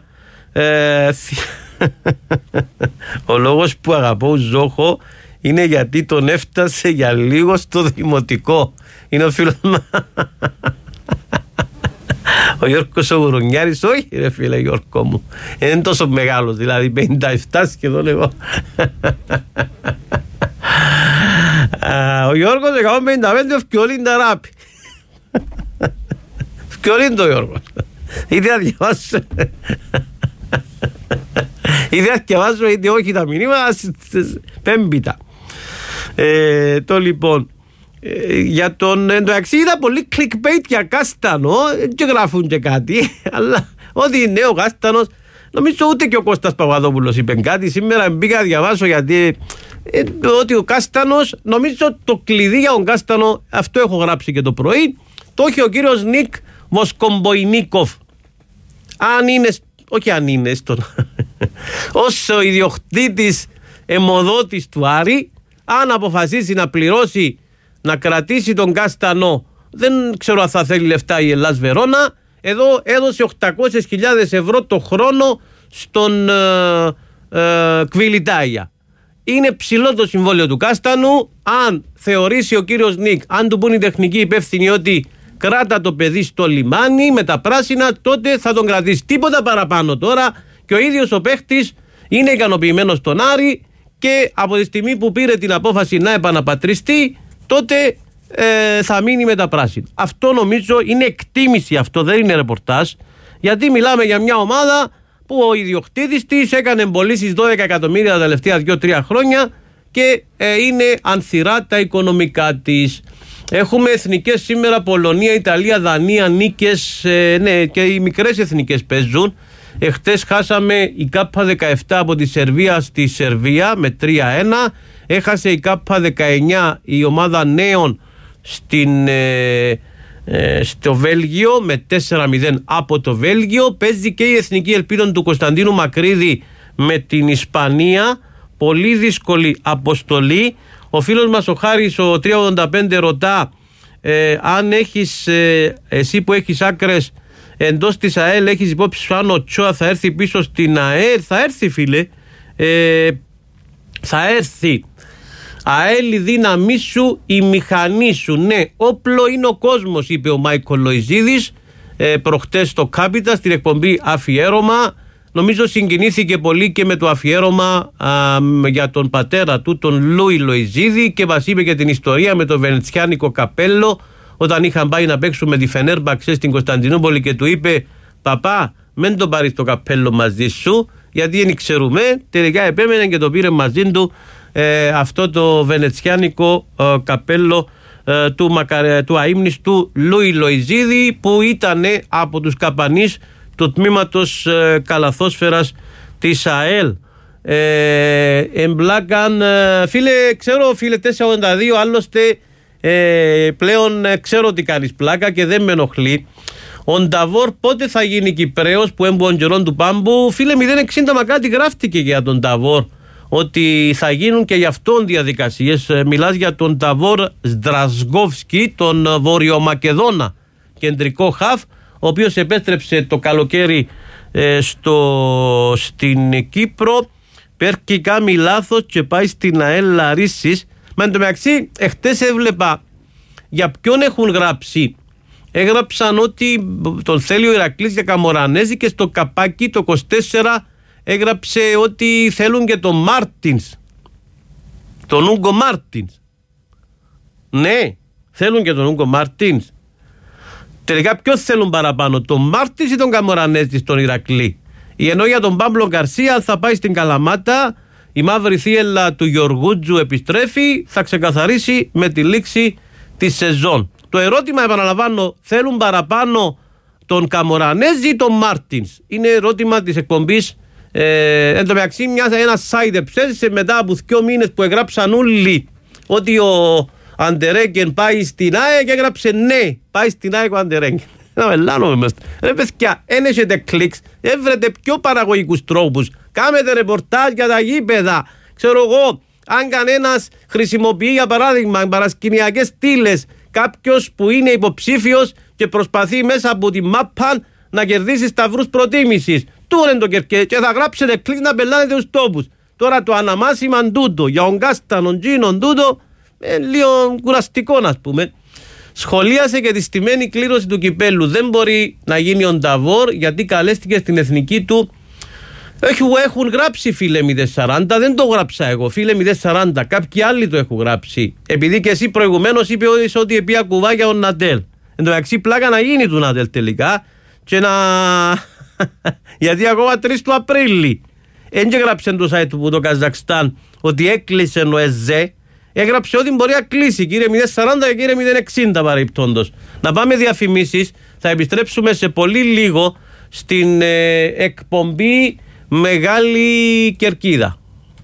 Ο λόγος που αγαπώ Ζόχο είναι γιατί τον έφτασε για λίγο στο δημοτικό. Είναι ο φίλος μας. Ο Γιώργος ο Γουρουνιάρης, όχι ρε φίλε Γιώργο μου, είναι τόσο μεγάλος, δηλαδή 57 σχεδόν εγώ. Ο Γιώργος 155 ευκαιολήν τα ράπη. Ευκαιολήν το Γιώργος. Είτε να διαβάσω, είτε να διαβάσω είτε όχι τα μηνύματα πέμπιτα. Το λοιπόν για τον εντωαξί είδα πολύ clickbait για Κάστανο και γράφουν και κάτι, αλλά ότι είναι ο Κάστανος, νομίζω ούτε και ο Κώστας Παπαδόπουλος είπε κάτι. Σήμερα μπήκα να διαβάσω γιατί ότι ο Κάστανος, νομίζω το κλειδί για τον Κάστανο, αυτό έχω γράψει και το πρωί, το έχει ο κύριος Νίκ Βοσκομποϊνίκοφ. Αν είναι, όχι αν είναι στον ως ο ιδιοκτήτης αιμοδότης του Άρη, αν αποφασίσει να πληρώσει, να κρατήσει τον Κάστανο, δεν ξέρω αν θα θέλει λεφτά η Ελλάς Βερόνα, εδώ έδωσε 800.000 ευρώ το χρόνο στον Κβιλιτάγια. Είναι ψηλό το συμβόλαιο του Κάστανου. Αν θεωρήσει ο κύριος Νίκ, αν του πούν οι τεχνικοί υπεύθυνοι ότι κράτα το παιδί στο λιμάνι με τα πράσινα, τότε θα τον κρατήσει. Τίποτα παραπάνω τώρα, και ο ίδιος ο παίχτης είναι ικανοποιημένος στον Άρη και από τη στιγμή που πήρε την απόφαση να επαναπατριστεί, τότε θα μείνει με τα πράσινα. Αυτό νομίζω είναι εκτίμηση, αυτό δεν είναι ρεπορτάζ, γιατί μιλάμε για μια ομάδα που ο ιδιοκτήτης της έκανε πωλήσεις 12 εκατομμύρια τα τελευταία 2-3 χρόνια και είναι ανθυρά τα οικονομικά της. Έχουμε εθνικές σήμερα, Πολωνία, Ιταλία, Δανία, νίκες, ναι, και οι μικρές εθνικές παίζουν. Εχθές χάσαμε η ΚΑΠΑ 17 από τη Σερβία στη Σερβία με 3-1. Έχασε η ΚΑΠΑ 19 η ομάδα νέων στο Βέλγιο με 4-0 από το Βέλγιο. Παίζει και η Εθνική Ελπίδων του Κωνσταντίνου Μακρύδη με την Ισπανία. Πολύ δύσκολη αποστολή. Ο φίλος μας ο Χάρης ο 385 ρωτά αν έχεις εσύ που έχεις άκρες εντός της ΑΕΛ, έχεις υπόψη σου αν ο Τσόα θα έρθει πίσω στην ΑΕΛ? Θα έρθει φίλε, θα έρθει. ΑΕΛ η δύναμή σου, η μηχανή σου. Ναι, όπλο είναι ο κόσμος, είπε ο Μάικολ Λοϊζίδης προχτές στο Κάπιτα στην εκπομπή Αφιέρωμα. Νομίζω συγκινήθηκε πολύ και με το αφιέρωμα για τον πατέρα του, τον Λούι Λοϊζίδη, και μας είπε και την ιστορία με το βενετσιάνικο καπέλο όταν είχαν πάει να παίξουν με τη Φενέρμπαξε στην Κωνσταντινούπολη και του είπε «Παπά, μην το πάρεις το καπέλο μαζί σου, γιατί δεν ξέρουμε». Τελικά επέμενε και το πήρε μαζί του αυτό το βενετσιάνικο καπέλο του αείμνηστου Λούι Λοϊζίδη, που ήταν από τους καπανείς του τμήματος καλαθόσφαιρας της ΑΕΛ. Εμπλάκαν φίλε, ξέρω φίλε 482, άλλωστε πλέον ξέρω ότι κάνεις πλάκα και δεν με ενοχλεί. Ο Νταβόρ πότε θα γίνει Κυπραίος, που έμπουν καιρών του Πάμπου? Φίλε 060 μα κάτι γράφτηκε για τον Νταβόρ ότι θα γίνουν και γι' αυτόν διαδικασίες. Μιλάς για τον Νταβόρ Σδρασγκόφσκι, τον Βορειομακεδόνα κεντρικό χαφ, ο οποίος επέστρεψε το καλοκαίρι στην Κύπρο. Πέρκει κάνει λάθος και πάει στην ΑΕΛ Λαρίσσης. Μα εν τω μεταξύ, εχθές έβλεπα για ποιον έχουν γράψει. Έγραψαν ότι τον θέλει ο Ηρακλής για Καμορανέζη, και στο καπάκι το 24 έγραψε ότι θέλουν και τον Μάρτινς, τον Ούγκο Μάρτινς. Ναι, θέλουν και τον Ούγκο Μάρτινς. Τελικά ποιος θέλουν παραπάνω, τον Μάρτινς ή τον Καμορανέζη στον Ηρακλή? Ενώ για τον Πάμπλο Γκαρσία θα πάει στην Καλαμάτα, η μαύρη θύελλα του Γιωργούτζου επιστρέφει, θα ξεκαθαρίσει με τη λήξη της σεζόν. Το ερώτημα, επαναλαμβάνω, θέλουν παραπάνω τον Καμορανέζη ή τον Μάρτινς? Είναι ερώτημα της εκπομπής. Εν τω μεταξύ, ένα site ψέσε μετά από 2 μήνες που εγγράψαν όλοι ότι ο Αντερέγκεν πάει στην ΑΕΚ, και έγραψε ναι, πάει στην ΑΕΚ ο Αντερέγκεν. Να μελάνομαι είμαστε. Ρε παιδιά, δεν έχετε κλικς, έβρετε πιο παραγωγικούς τρόπους. Κάμετε ρεπορτάζ για τα γήπεδα. Ξέρω εγώ, αν κανένας χρησιμοποιεί για παράδειγμα παρασκηνιακές στήλες, κάποιος που είναι υποψήφιος και προσπαθεί μέσα από τη μάπαν να κερδίσει σταυρούς προτίμησης, τώρα είναι το κερκέ, και θα γράψετε κλικ να πελάνετε τους τόπους. Τώρα το αναμάσιμαν τούτο για τον Κάστανον τζίνον τούτο λίγο κουραστικό, ας πούμε. Σχολίασε και τη στημένη κλήρωση του κυπέλου. Δεν μπορεί να γίνει ο Νταβόρ γιατί καλέστηκε στην εθνική του. Έχουν γράψει φίλε 040, δεν το γράψα εγώ. Φίλε 040, κάποιοι άλλοι το έχουν γράψει. Επειδή και εσύ προηγουμένως είπε ότι επία κουβάγια ο Ναντέλ. Εν τω μεταξύ πλάκα να γίνει του Ναντέλ τελικά. Και να. Γιατί ακόμα 3 του Απρίλη. Δεν έγραψε το site του το Καζακστάν ότι έκλεισε ο ΕΖΕ. Έγραψε ότι μπορεί να κλείσει, κύριε 040 και κύριε 060 παρεμπιπτόντως. Να πάμε διαφημίσεις. Θα επιστρέψουμε σε πολύ λίγο στην εκπομπή Μεγάλη Κερκίδα.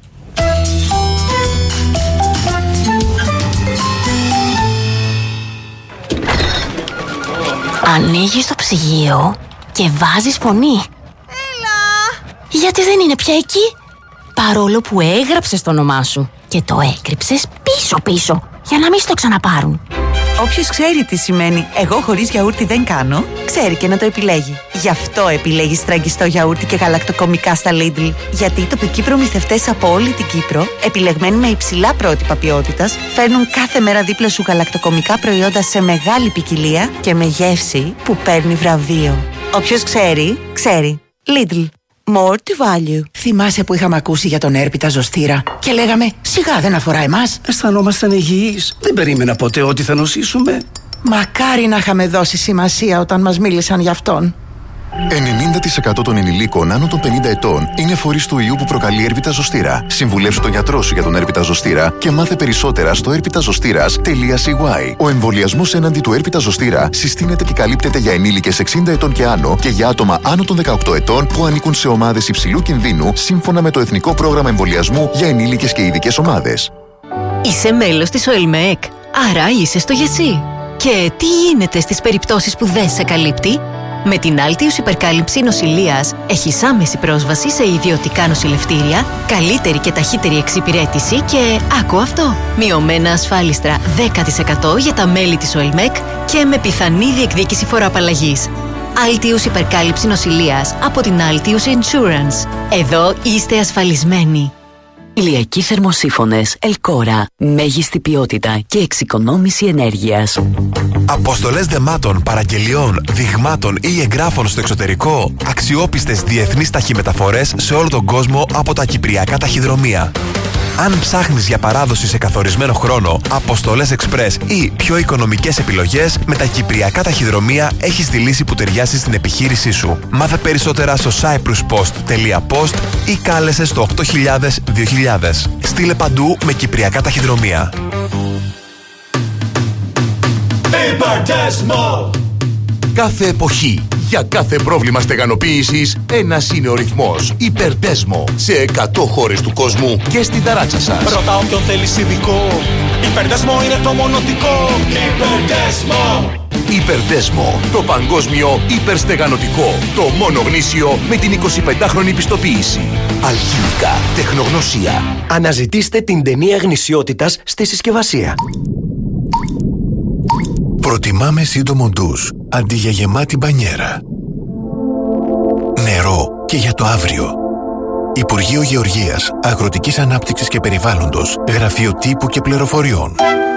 Ανοίγεις το ψυγείο και βάζεις φωνή. Έλα! Γιατί δεν είναι πια εκεί? Παρόλο που έγραψες το όνομά σου και το έκρυψες πίσω-πίσω για να μην στο ξαναπάρουν. Όποιος ξέρει τι σημαίνει «εγώ χωρίς γιαούρτι δεν κάνω», ξέρει και να το επιλέγει. Γι' αυτό επιλέγει στραγγιστό γιαούρτι και γαλακτοκομικά στα Lidl. Γιατί οι τοπικοί προμηθευτές από όλη την Κύπρο, επιλεγμένοι με υψηλά πρότυπα ποιότητας, φέρνουν κάθε μέρα δίπλα σου γαλακτοκομικά προϊόντα σε μεγάλη ποικιλία και με γεύση που παίρνει βραβείο. Όποιος ξέρει, ξέρει. Lidl. More to value. Θυμάσαι που είχαμε ακούσει για τον έρπιτα ζωστήρα και λέγαμε σιγά δεν αφορά εμάς? Αισθανόμασταν υγιείς. Δεν περίμενα ποτέ ότι θα νοσήσουμε. Μακάρι να είχαμε δώσει σημασία όταν μας μίλησαν γι' αυτόν. 90% των ενηλίκων άνω των 50 ετών είναι φορείς του ιού που προκαλεί έρπιτα ζωστήρα. Συμβουλεύσου τον γιατρό σου για τον έρπιτα ζωστήρα και μάθε περισσότερα στο erpitazostira.cy. Ο εμβολιασμός έναντι του έρπιτα ζωστήρα συστήνεται και καλύπτεται για ενήλικες 60 ετών και άνω και για άτομα άνω των 18 ετών που ανήκουν σε ομάδες υψηλού κινδύνου σύμφωνα με το Εθνικό Πρόγραμμα Εμβολιασμού για ενήλικες και ειδικές ομάδες. Είσαι μέλος της ΟΕΛΜΕΚ, άρα είσαι στο ΓΕΣΥ. Και τι γίνεται στις περιπτώσεις που δεν σε καλύπτει? Με την Altius υπερκάλυψη νοσηλείας έχεις άμεση πρόσβαση σε ιδιωτικά νοσηλευτήρια, καλύτερη και ταχύτερη εξυπηρέτηση και, άκου αυτό, μειωμένα ασφάλιστρα 10% για τα μέλη της ΟΕΛΜΕΚ και με πιθανή διεκδίκηση φοροαπαλλαγής. Altius υπερκάλυψη νοσηλείας από την Altius Insurance. Εδώ είστε ασφαλισμένοι. Ηλιακοί θερμοσύφωνες Ελκόρα. Μέγιστη ποιότητα και εξοικονόμηση ενέργειας. Αποστολές δεμάτων, παραγγελιών, δειγμάτων ή εγγράφων στο εξωτερικό. Αξιόπιστες διεθνείς ταχυμεταφορές σε όλο τον κόσμο από τα κυπριακά ταχυδρομεία. Αν ψάχνεις για παράδοση σε καθορισμένο χρόνο, αποστολές εξπρές ή πιο οικονομικές επιλογές, με τα κυπριακά ταχυδρομεία έχεις τη λύση που ταιριάζει στην επιχείρησή σου. Μάθε περισσότερα στο cypruspost.post ή κάλεσε στο 8000-2000. Στείλε παντού με κυπριακά ταχυδρομεία. Υπερτέσμο! Κάθε εποχή, για κάθε πρόβλημα στεγανοποίησης, ένας είναι ο ρυθμός. Υπερτέσμο, σε 100 χώρες του κόσμου και στην ταράτσα σας. Ρώτα όποιον θέλεις ειδικό. Υπερτέσμο είναι το μονοτικό. Υπερτέσμο! Υπερτέσμο, το παγκόσμιο υπερστεγανωτικό. Το μόνο γνήσιο με την 25χρονη πιστοποίηση. Αλχημικά, τεχνογνωσία. Αναζητήστε την ταινία γνησιότητας στη συσκευασία. Προτιμάμε σύντομο ντους αντί για γεμάτη μπανιέρα. Νερό και για το αύριο. Υπουργείο Γεωργίας, Αγροτικής Ανάπτυξης και Περιβάλλοντος, Γραφείο Τύπου και Πληροφοριών.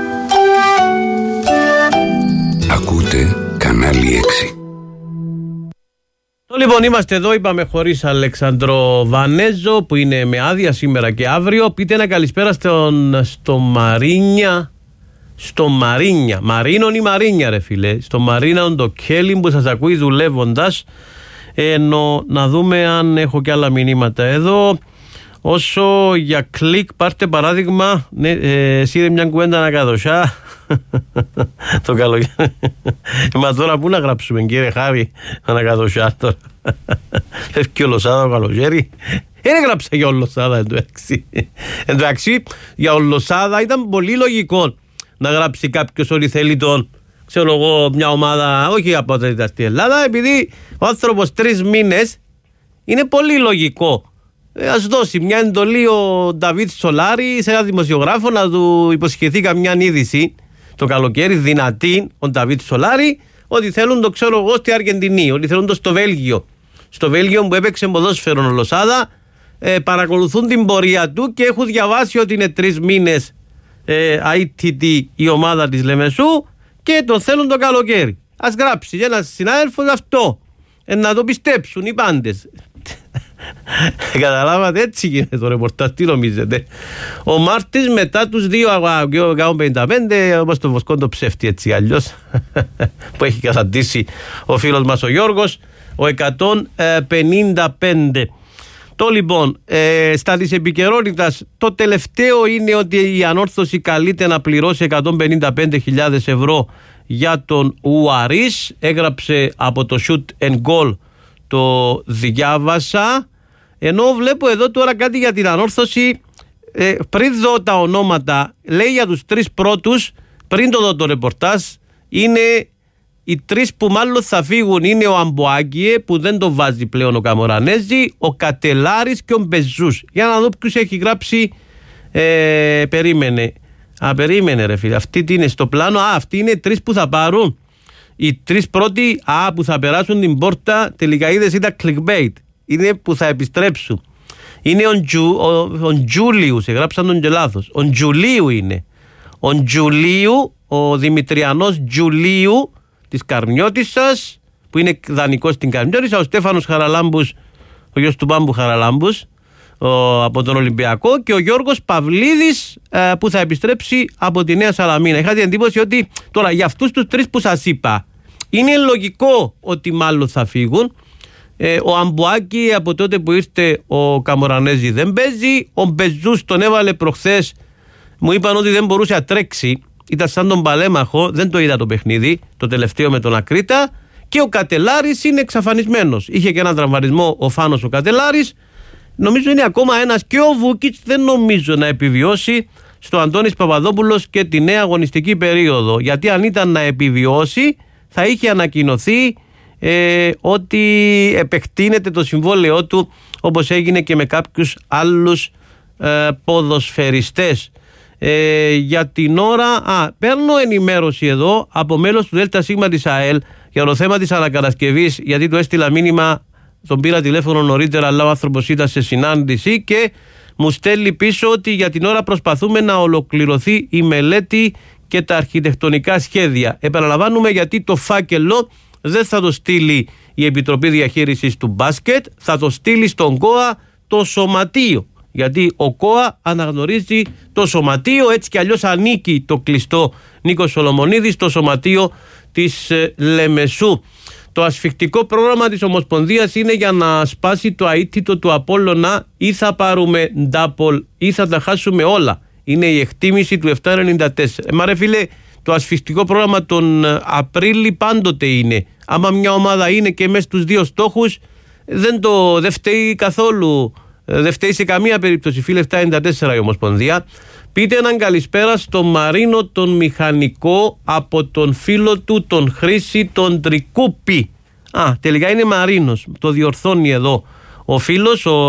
Ακούτε κανάλι 6. Λοιπόν, είμαστε εδώ, είπαμε, χωρίς Αλεξανδρό Βανέζο που είναι με άδεια σήμερα και αύριο. Πείτε ένα καλησπέρα στο Μαρίνια. Στο Μαρίνια, Μαρίνον ή Μαρίνια ρε φίλε, στο Μαρίνον το Κέλιν που σας ακούει δουλεύοντας. Να δούμε αν έχω και άλλα μηνύματα εδώ. Όσο για κλικ, πάρτε παράδειγμα, ναι, εσύ ρε μια κουβέντα να καδοσιά. Το καλοκαίρι. Μα τώρα πού να γράψουμε κύριε Χάρη, να καδοσιά τώρα. Έφυγε ο Λοσάδα το καλοκαίρι. Δεν έγραψα για ο Λοσάδα εντάξει. Για ο Λοσάδα ήταν πολύ λογικό να γράψει κάποιος ότι θέλει τον, ξέρω εγώ, μια ομάδα, όχι από την Ελλάδα, επειδή ο άνθρωπος 3 μήνες είναι πολύ λογικό. Ας δώσει μια εντολή ο Νταβίτ Σολάρη σε ένα δημοσιογράφο να του υποσχεθεί καμιά είδηση το καλοκαίρι, δυνατή, ο Νταβίτ Σολάρη, ότι θέλουν το, ξέρω εγώ, στη Αργεντινή, ότι θέλουν το στο Βέλγιο. Στο Βέλγιο που έπαιξε ποδόσφαιρο ο Λοσάδα, παρακολουθούν την πορεία του και έχουν διαβάσει ότι είναι 3 μήνες ITT η ομάδα της Λεμεσού και τον θέλουν το καλοκαίρι. Ας γράψει ένας συνάδελφος αυτό. Να το πιστέψουν οι πάντες. Καταλάβατε, έτσι γίνεται το ρεπορτάζ. Τι νομίζετε? Ο Μάρτης μετά τους 2,55, όπως το βοσκόν ψεύτη έτσι αλλιώς, που έχει καταντήσει ο φίλος μας ο Γιώργος, ο 155. Το λοιπόν, στα της επικαιρότητας, το τελευταίο είναι ότι η ανόρθωση καλείται να πληρώσει 155.000 ευρώ για τον Ουαρίς. Έγραψε από το Shoot and Goal, το διάβασα. Ενώ βλέπω εδώ τώρα κάτι για την ανόρθωση. Πριν δω τα ονόματα, λέει για τους 3 πρώτους, πριν το δω το ρεπορτάζ, είναι οι 3 που μάλλον θα φύγουν. Είναι ο Αμπουάκιε, που δεν το βάζει πλέον ο Καμορανέζη, ο Κατελάρης και ο Μπεζούς. Για να δω ποιους έχει γράψει. Περίμενε ρε φίλε, αυτή τι είναι στο πλάνο? Αυτοί είναι 3 που θα πάρουν. Οι 3 πρώτοι που θα περάσουν την πόρτα, τελικά είδες, ήταν clickbait. Είναι που θα επιστρέψουν. Είναι ο Τζούλιου, γράψαν τον και λάθος. Ο Τζουλίου είναι. Ο Τζουλίου, ο Δημητριανός Τζουλίου της Καρμιώτισσας, που είναι δανεικός στην Καρμιώτισσα. Ο Στέφανος Χαραλάμπους, ο γιος του Μπάμπου Χαραλάμπους, από τον Ολυμπιακό, και ο Γιώργος Παυλίδης, που θα επιστρέψει από τη Νέα Σαλαμίνα. Είχα την εντύπωση ότι τώρα για αυτούς τους 3 που σας είπα, είναι λογικό ότι μάλλον θα φύγουν. Ο Αμπουάκη από τότε που ήρθε ο Καμορανέζη δεν παίζει. Ο Μπεζούς τον έβαλε προχθές, μου είπαν ότι δεν μπορούσε να τρέξει, ήταν σαν τον Παλέμαχο, δεν το είδα το παιχνίδι το τελευταίο με τον Ακρίτα. Και ο Κατελάρης είναι εξαφανισμένος. Είχε και έναν τραυματισμό ο Φάνος ο Κατελάρης. Νομίζω είναι ακόμα ένας, και ο Βούκιτς δεν νομίζω να επιβιώσει στο Αντώνης Παπαδόπουλος και τη νέα αγωνιστική περίοδο. Γιατί αν ήταν να επιβιώσει, θα είχε ανακοινωθεί ότι επεκτείνεται το συμβόλαιό του, όπως έγινε και με κάποιους άλλους ποδοσφαιριστές. Για την ώρα παίρνω ενημέρωση εδώ από μέλος του ΔΣ της ΑΕΛ για το θέμα της ανακατασκευής, γιατί του έστειλα μήνυμα, τον πήρα τηλέφωνο νωρίτερα, αλλά ο άνθρωπος ήταν σε συνάντηση και μου στέλνει πίσω ότι για την ώρα προσπαθούμε να ολοκληρωθεί η μελέτη και τα αρχιτεκτονικά σχέδια. Επαναλαμβάνουμε, γιατί το φάκελο δεν θα το στείλει η Επιτροπή Διαχείρισης του Μπάσκετ, θα το στείλει στον ΚΟΑ το σωματείο. Γιατί ο ΚΟΑ αναγνωρίζει το σωματείο, έτσι κι αλλιώς ανήκει το κλειστό Νίκος Σολομονίδης, το σωματείο της Λεμεσού. Το ασφυκτικό πρόγραμμα της Ομοσπονδίας είναι για να σπάσει το αίτητο του Απόλλωνα, ή θα πάρουμε ντάπολ ή θα τα χάσουμε όλα. Είναι η εκτίμηση του 794. Μα ρε φίλε, το ασφυκτικό πρόγραμμα τον Απρίλη πάντοτε είναι. Άμα μια ομάδα είναι και μέσα στους 2 στόχους, δεν φταίει καθόλου. Δεν φταίει σε καμία περίπτωση, φίλε. 794 η Ομοσπονδία. Πείτε έναν καλησπέρα στο Μαρίνο τον μηχανικό από τον φίλο του τον Χρήση τον Τρικούπη. Τελικά είναι Μαρίνος. Το διορθώνει εδώ ο φίλος, ο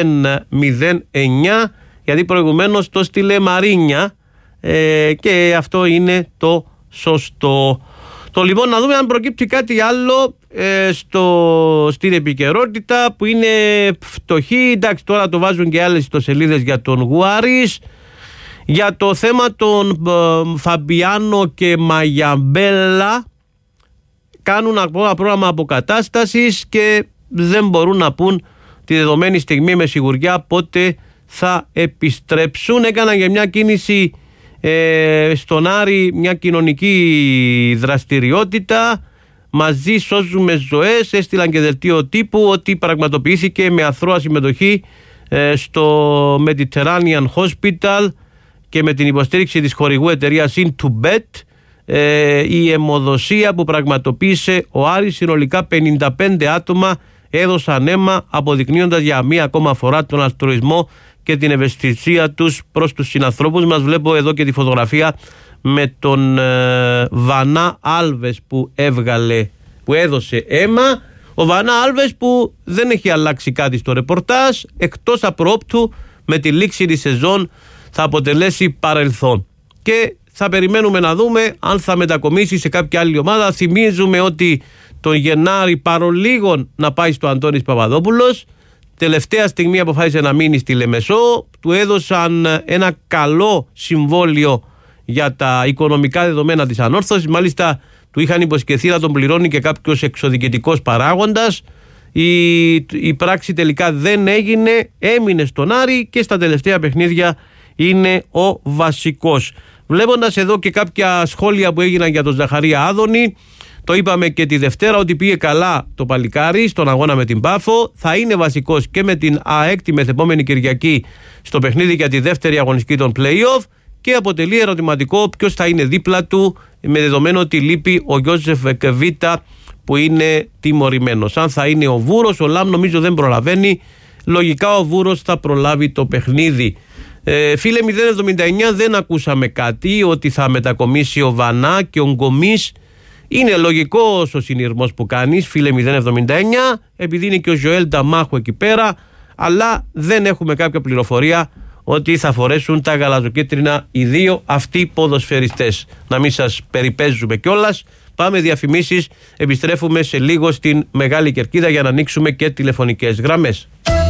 009, γιατί προηγουμένως το στείλε Μαρίνια, και αυτό είναι το σωστό. Το λοιπόν, να δούμε αν προκύπτει κάτι άλλο στην επικαιρότητα που είναι φτωχή. Εντάξει, τώρα το βάζουν και άλλες ιστοσελίδες για τον Γουάρης. Για το θέμα των Φαμπιάνο και Μαγιαμπέλα, κάνουν ακόμα πρόγραμμα αποκατάστασης και δεν μπορούν να πούν τη δεδομένη στιγμή με σιγουριά πότε θα επιστρέψουν. Έκαναν για μια κίνηση στον Άρη, μια κοινωνική δραστηριότητα. Μαζί σώζουμε ζωές. Έστειλαν και δελτίο τύπου ότι πραγματοποιήθηκε με αθρώα συμμετοχή στο Mediterranean Hospital και με την υποστήριξη της χορηγού εταιρείας Intubet, η αιμοδοσία που πραγματοποίησε ο Άρης. Συνολικά 55 άτομα έδωσαν αίμα, αποδεικνύοντας για μία ακόμα φορά τον αλτρουισμό και την ευαισθησία τους προς τους συνανθρώπους μας. Βλέπω εδώ και τη φωτογραφία με τον Βανά Άλβες που έδωσε αίμα. Ο Βανά Άλβες που δεν έχει αλλάξει κάτι στο ρεπορτάζ, εκτός απρόπτου με τη λήξη της σεζόν θα αποτελέσει παρελθόν. Και θα περιμένουμε να δούμε αν θα μετακομίσει σε κάποια άλλη ομάδα. Θυμίζουμε ότι τον Γενάρη παρολίγων να πάει στο Αντώνης Παπαδόπουλος. Τελευταία στιγμή αποφάσισε να μείνει στη Λεμεσό. Του έδωσαν ένα καλό συμβόλαιο για τα οικονομικά δεδομένα της ανόρθωσης. Μάλιστα του είχαν υποσχεθεί να τον πληρώνει και κάποιος εξωδιοικητικός παράγοντας. Η πράξη τελικά δεν έγινε, έμεινε στον Άρη και στα τελευταία παιχνίδια είναι ο βασικός. Βλέποντας εδώ και κάποια σχόλια που έγιναν για τον Ζαχαρία Άδωνη, το είπαμε και τη Δευτέρα ότι πήγε καλά το παλικάρι στον αγώνα με την Πάφο, θα είναι βασικός και με την ΑΕΚ τη μεθεπόμενη Κυριακή στο παιχνίδι για τη δεύτερη αγωνιστική των play-off και αποτελεί ερωτηματικό ποιος θα είναι δίπλα του, με δεδομένο ότι λείπει ο Γιώσεφ Εκβίτα που είναι τιμωρημένος. Αν θα είναι ο Βούρος, ο Λαμ νομίζω δεν προλαβαίνει, λογικά ο Βούρος θα προλάβει το παιχνίδι. Φίλε 079, δεν ακούσαμε κάτι ότι θα μετακομίσει ο Βανά και ο Γκομής. Είναι λογικός ο συνειρμός που κάνεις, φίλε 079, επειδή είναι και ο Ζωέλ Νταμάχου εκεί πέρα, αλλά δεν έχουμε κάποια πληροφορία ότι θα φορέσουν τα γαλαζοκίτρινα οι δύο αυτοί ποδοσφαιριστές. Να μην σας περιπέζουμε κιόλας. Πάμε διαφημίσεις, επιστρέφουμε σε λίγο στην Μεγάλη Κερκίδα για να ανοίξουμε και τηλεφωνικές γραμμές.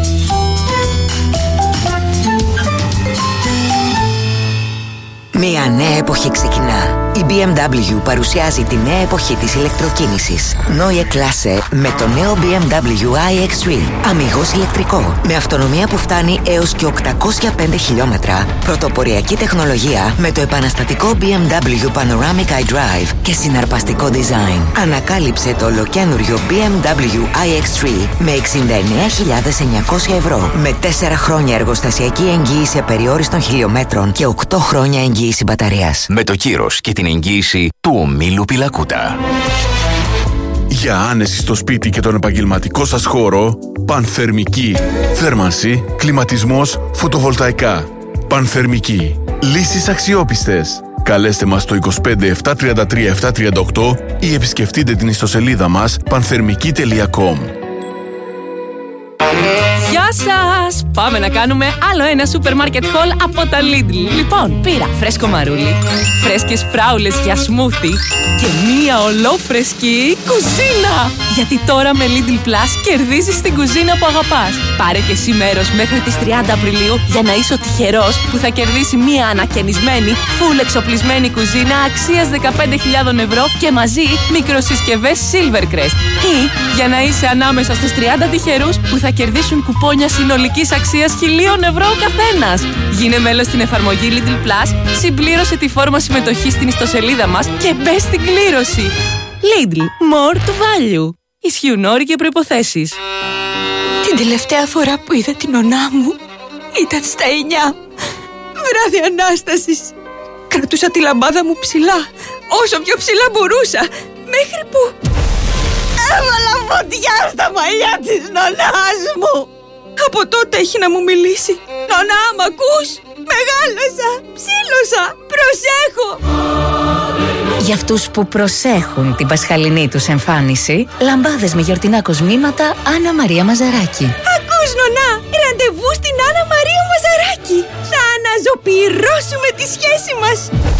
Μια νέα εποχή ξεκινά. Η BMW παρουσιάζει τη νέα εποχή της ηλεκτροκίνησης. Neue Klasse με το νέο BMW iX3. Αμιγώς ηλεκτρικό. Με αυτονομία που φτάνει έως και 805 χιλιόμετρα. Πρωτοποριακή τεχνολογία με το επαναστατικό BMW Panoramic iDrive και συναρπαστικό design. Ανακάλυψε το ολοκαίνουργιο BMW iX3 με 69.900 ευρώ. Με 4 χρόνια εργοστασιακή εγγύηση απεριόριστων χιλιόμετρων και 8 χρόνια εγγύηση μπαταρίας. Με το κύρος και την εγγύηση του ομίλου Πιλακούτα. Για άνεση στο σπίτι και τον επαγγελματικό σας χώρο, Πανθερμική. Θέρμανση, κλιματισμός, φωτοβολταϊκά. Πανθερμική. Λύσεις αξιόπιστες. Καλέστε μας στο 25 733 738 ή επισκεφτείτε την ιστοσελίδα μας panthermiki.com. Γεια σας! Πάμε να κάνουμε άλλο ένα σούπερ μάρκετ haul από τα Lidl. Λοιπόν, πήρα φρέσκο μαρούλι, φρέσκες φράουλες για σμούθι και μία ολόφρεσκη κουζίνα. Γιατί τώρα με Lidl Plus κερδίζεις την κουζίνα που αγαπάς. Πάρε και εσύ μέρος μέχρι τις 30 Απριλίου για να είσαι ο τυχερός που θα κερδίσει μία ανακαινισμένη, full εξοπλισμένη κουζίνα αξίας 15.000 ευρώ και μαζί μικροσυσκευές Silvercrest. Ή για να είσαι ανάμεσα στους 30 τυχερούς που θα κερδίσουν κουπόνια συνολικής αξίας 1.000 ευρώ ο καθένας. Γίνε μέλος στην εφαρμογή Lidl Plus, συμπλήρωσε τη φόρμα συμμετοχής στην ιστοσελίδα μας και μπες στην κλήρωση. Lidl, more to value. Ισχύουν όροι και προϋποθέσεις. Την τελευταία φορά που είδα την ονά μου ήταν στα 9. Βράδυ Ανάστασης. Κρατούσα τη λαμπάδα μου ψηλά, όσο πιο ψηλά μπορούσα, μέχρι που έβαλα φωτιά στα μαλλιά της νονάς μου. Από τότε έχει να μου μιλήσει. Νονά, μ' ακούς? Μεγάλωσα, ψήλωσα, προσέχω. Για αυτούς που προσέχουν την πασχαλινή τους εμφάνιση, λαμπάδες με γιορτινά κοσμήματα Άννα Μαρία Μαζαράκη. Ακούς, νονά, ραντεβού στην Άννα Μαρία Μαζαράκη. Θα αναζωπυρώσουμε τη σχέση μας.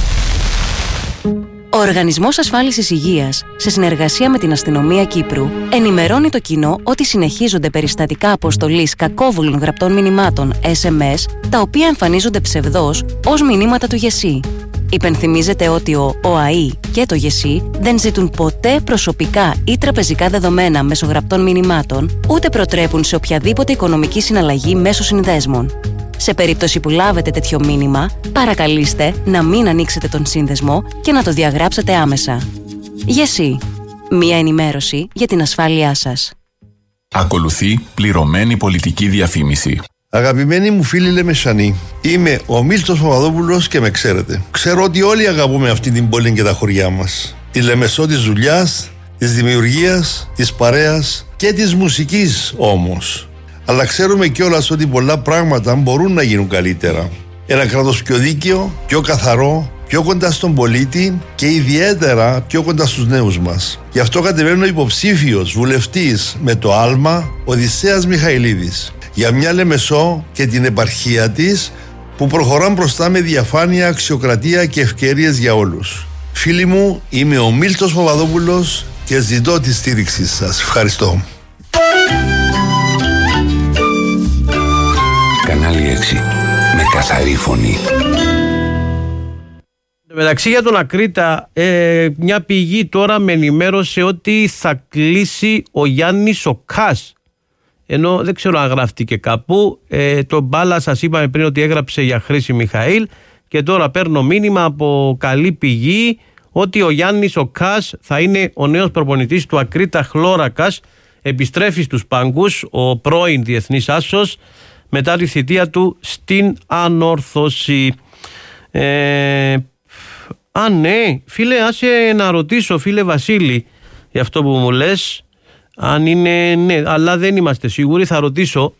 Ο Οργανισμός Ασφάλισης Υγείας, σε συνεργασία με την Αστυνομία Κύπρου, ενημερώνει το κοινό ότι συνεχίζονται περιστατικά αποστολής κακόβουλων γραπτών μηνυμάτων SMS, τα οποία εμφανίζονται ψευδώς ως μηνύματα του ΓΕΣΥ. Υπενθυμίζεται ότι ο ΟΑΗ και το ΓΕΣΥ δεν ζητούν ποτέ προσωπικά ή τραπεζικά δεδομένα μέσω γραπτών μηνυμάτων, ούτε προτρέπουν σε οποιαδήποτε οικονομική συναλλαγή μέσω συνδέσμων. Σε περίπτωση που λάβετε τέτοιο μήνυμα, παρακαλείστε να μην ανοίξετε τον σύνδεσμο και να το διαγράψετε άμεσα. ΓΕΣΥ. Μία ενημέρωση για την ασφάλειά σας. Ακολουθεί πληρωμένη πολιτική διαφήμιση. Αγαπημένοι μου φίλοι Λεμεσανοί, είμαι ο Μίλτος Παπαδόπουλος και με ξέρετε. Ξέρω ότι όλοι αγαπούμε αυτή την πόλη και τα χωριά μας. Τη Λεμεσό της δουλειάς, της δημιουργίας, της παρέας και της μουσικής όμως. Αλλά ξέρουμε κιόλας ότι πολλά πράγματα μπορούν να γίνουν καλύτερα. Ένα κράτος πιο δίκαιο, πιο καθαρό, πιο κοντά στον πολίτη και ιδιαίτερα πιο κοντά στους νέους μας. Γι' αυτό κατεβαίνω υποψήφιος βουλευτής με το άλμα Οδυσσέας Μιχαηλίδης για μια Λεμεσό και την επαρχία της που προχωρά μπροστά με διαφάνεια, αξιοκρατία και ευκαιρίες για όλους. Φίλοι μου, είμαι ο Μίλτος Παπαδόπουλος και ζητώ τη στήριξή σας. Ευχαριστώ. Κανάλι 6. Με καθαρή φωνή. Μεταξύ για τον Ακρίτα, μια πηγή τώρα με ενημέρωσε ότι θα κλείσει ο Γιάννης ο Κας. Ενώ δεν ξέρω αν γράφτηκε κάπου. Το μπάλα σας είπαμε πριν ότι έγραψε για Χρήση Μιχαήλ και τώρα παίρνω μήνυμα από καλή πηγή ότι ο Γιάννης ο Κας θα είναι ο νέος προπονητής του Ακρίτα Χλώρακας. Επιστρέφει στους πάγκους ο πρώην διεθνής άσος μετά τη θητεία του στην ανόρθωση. Ναι, φίλε, άσε να ρωτήσω, φίλε Βασίλη, για αυτό που μου λες, αν είναι, ναι, αλλά δεν είμαστε σίγουροι, θα ρωτήσω.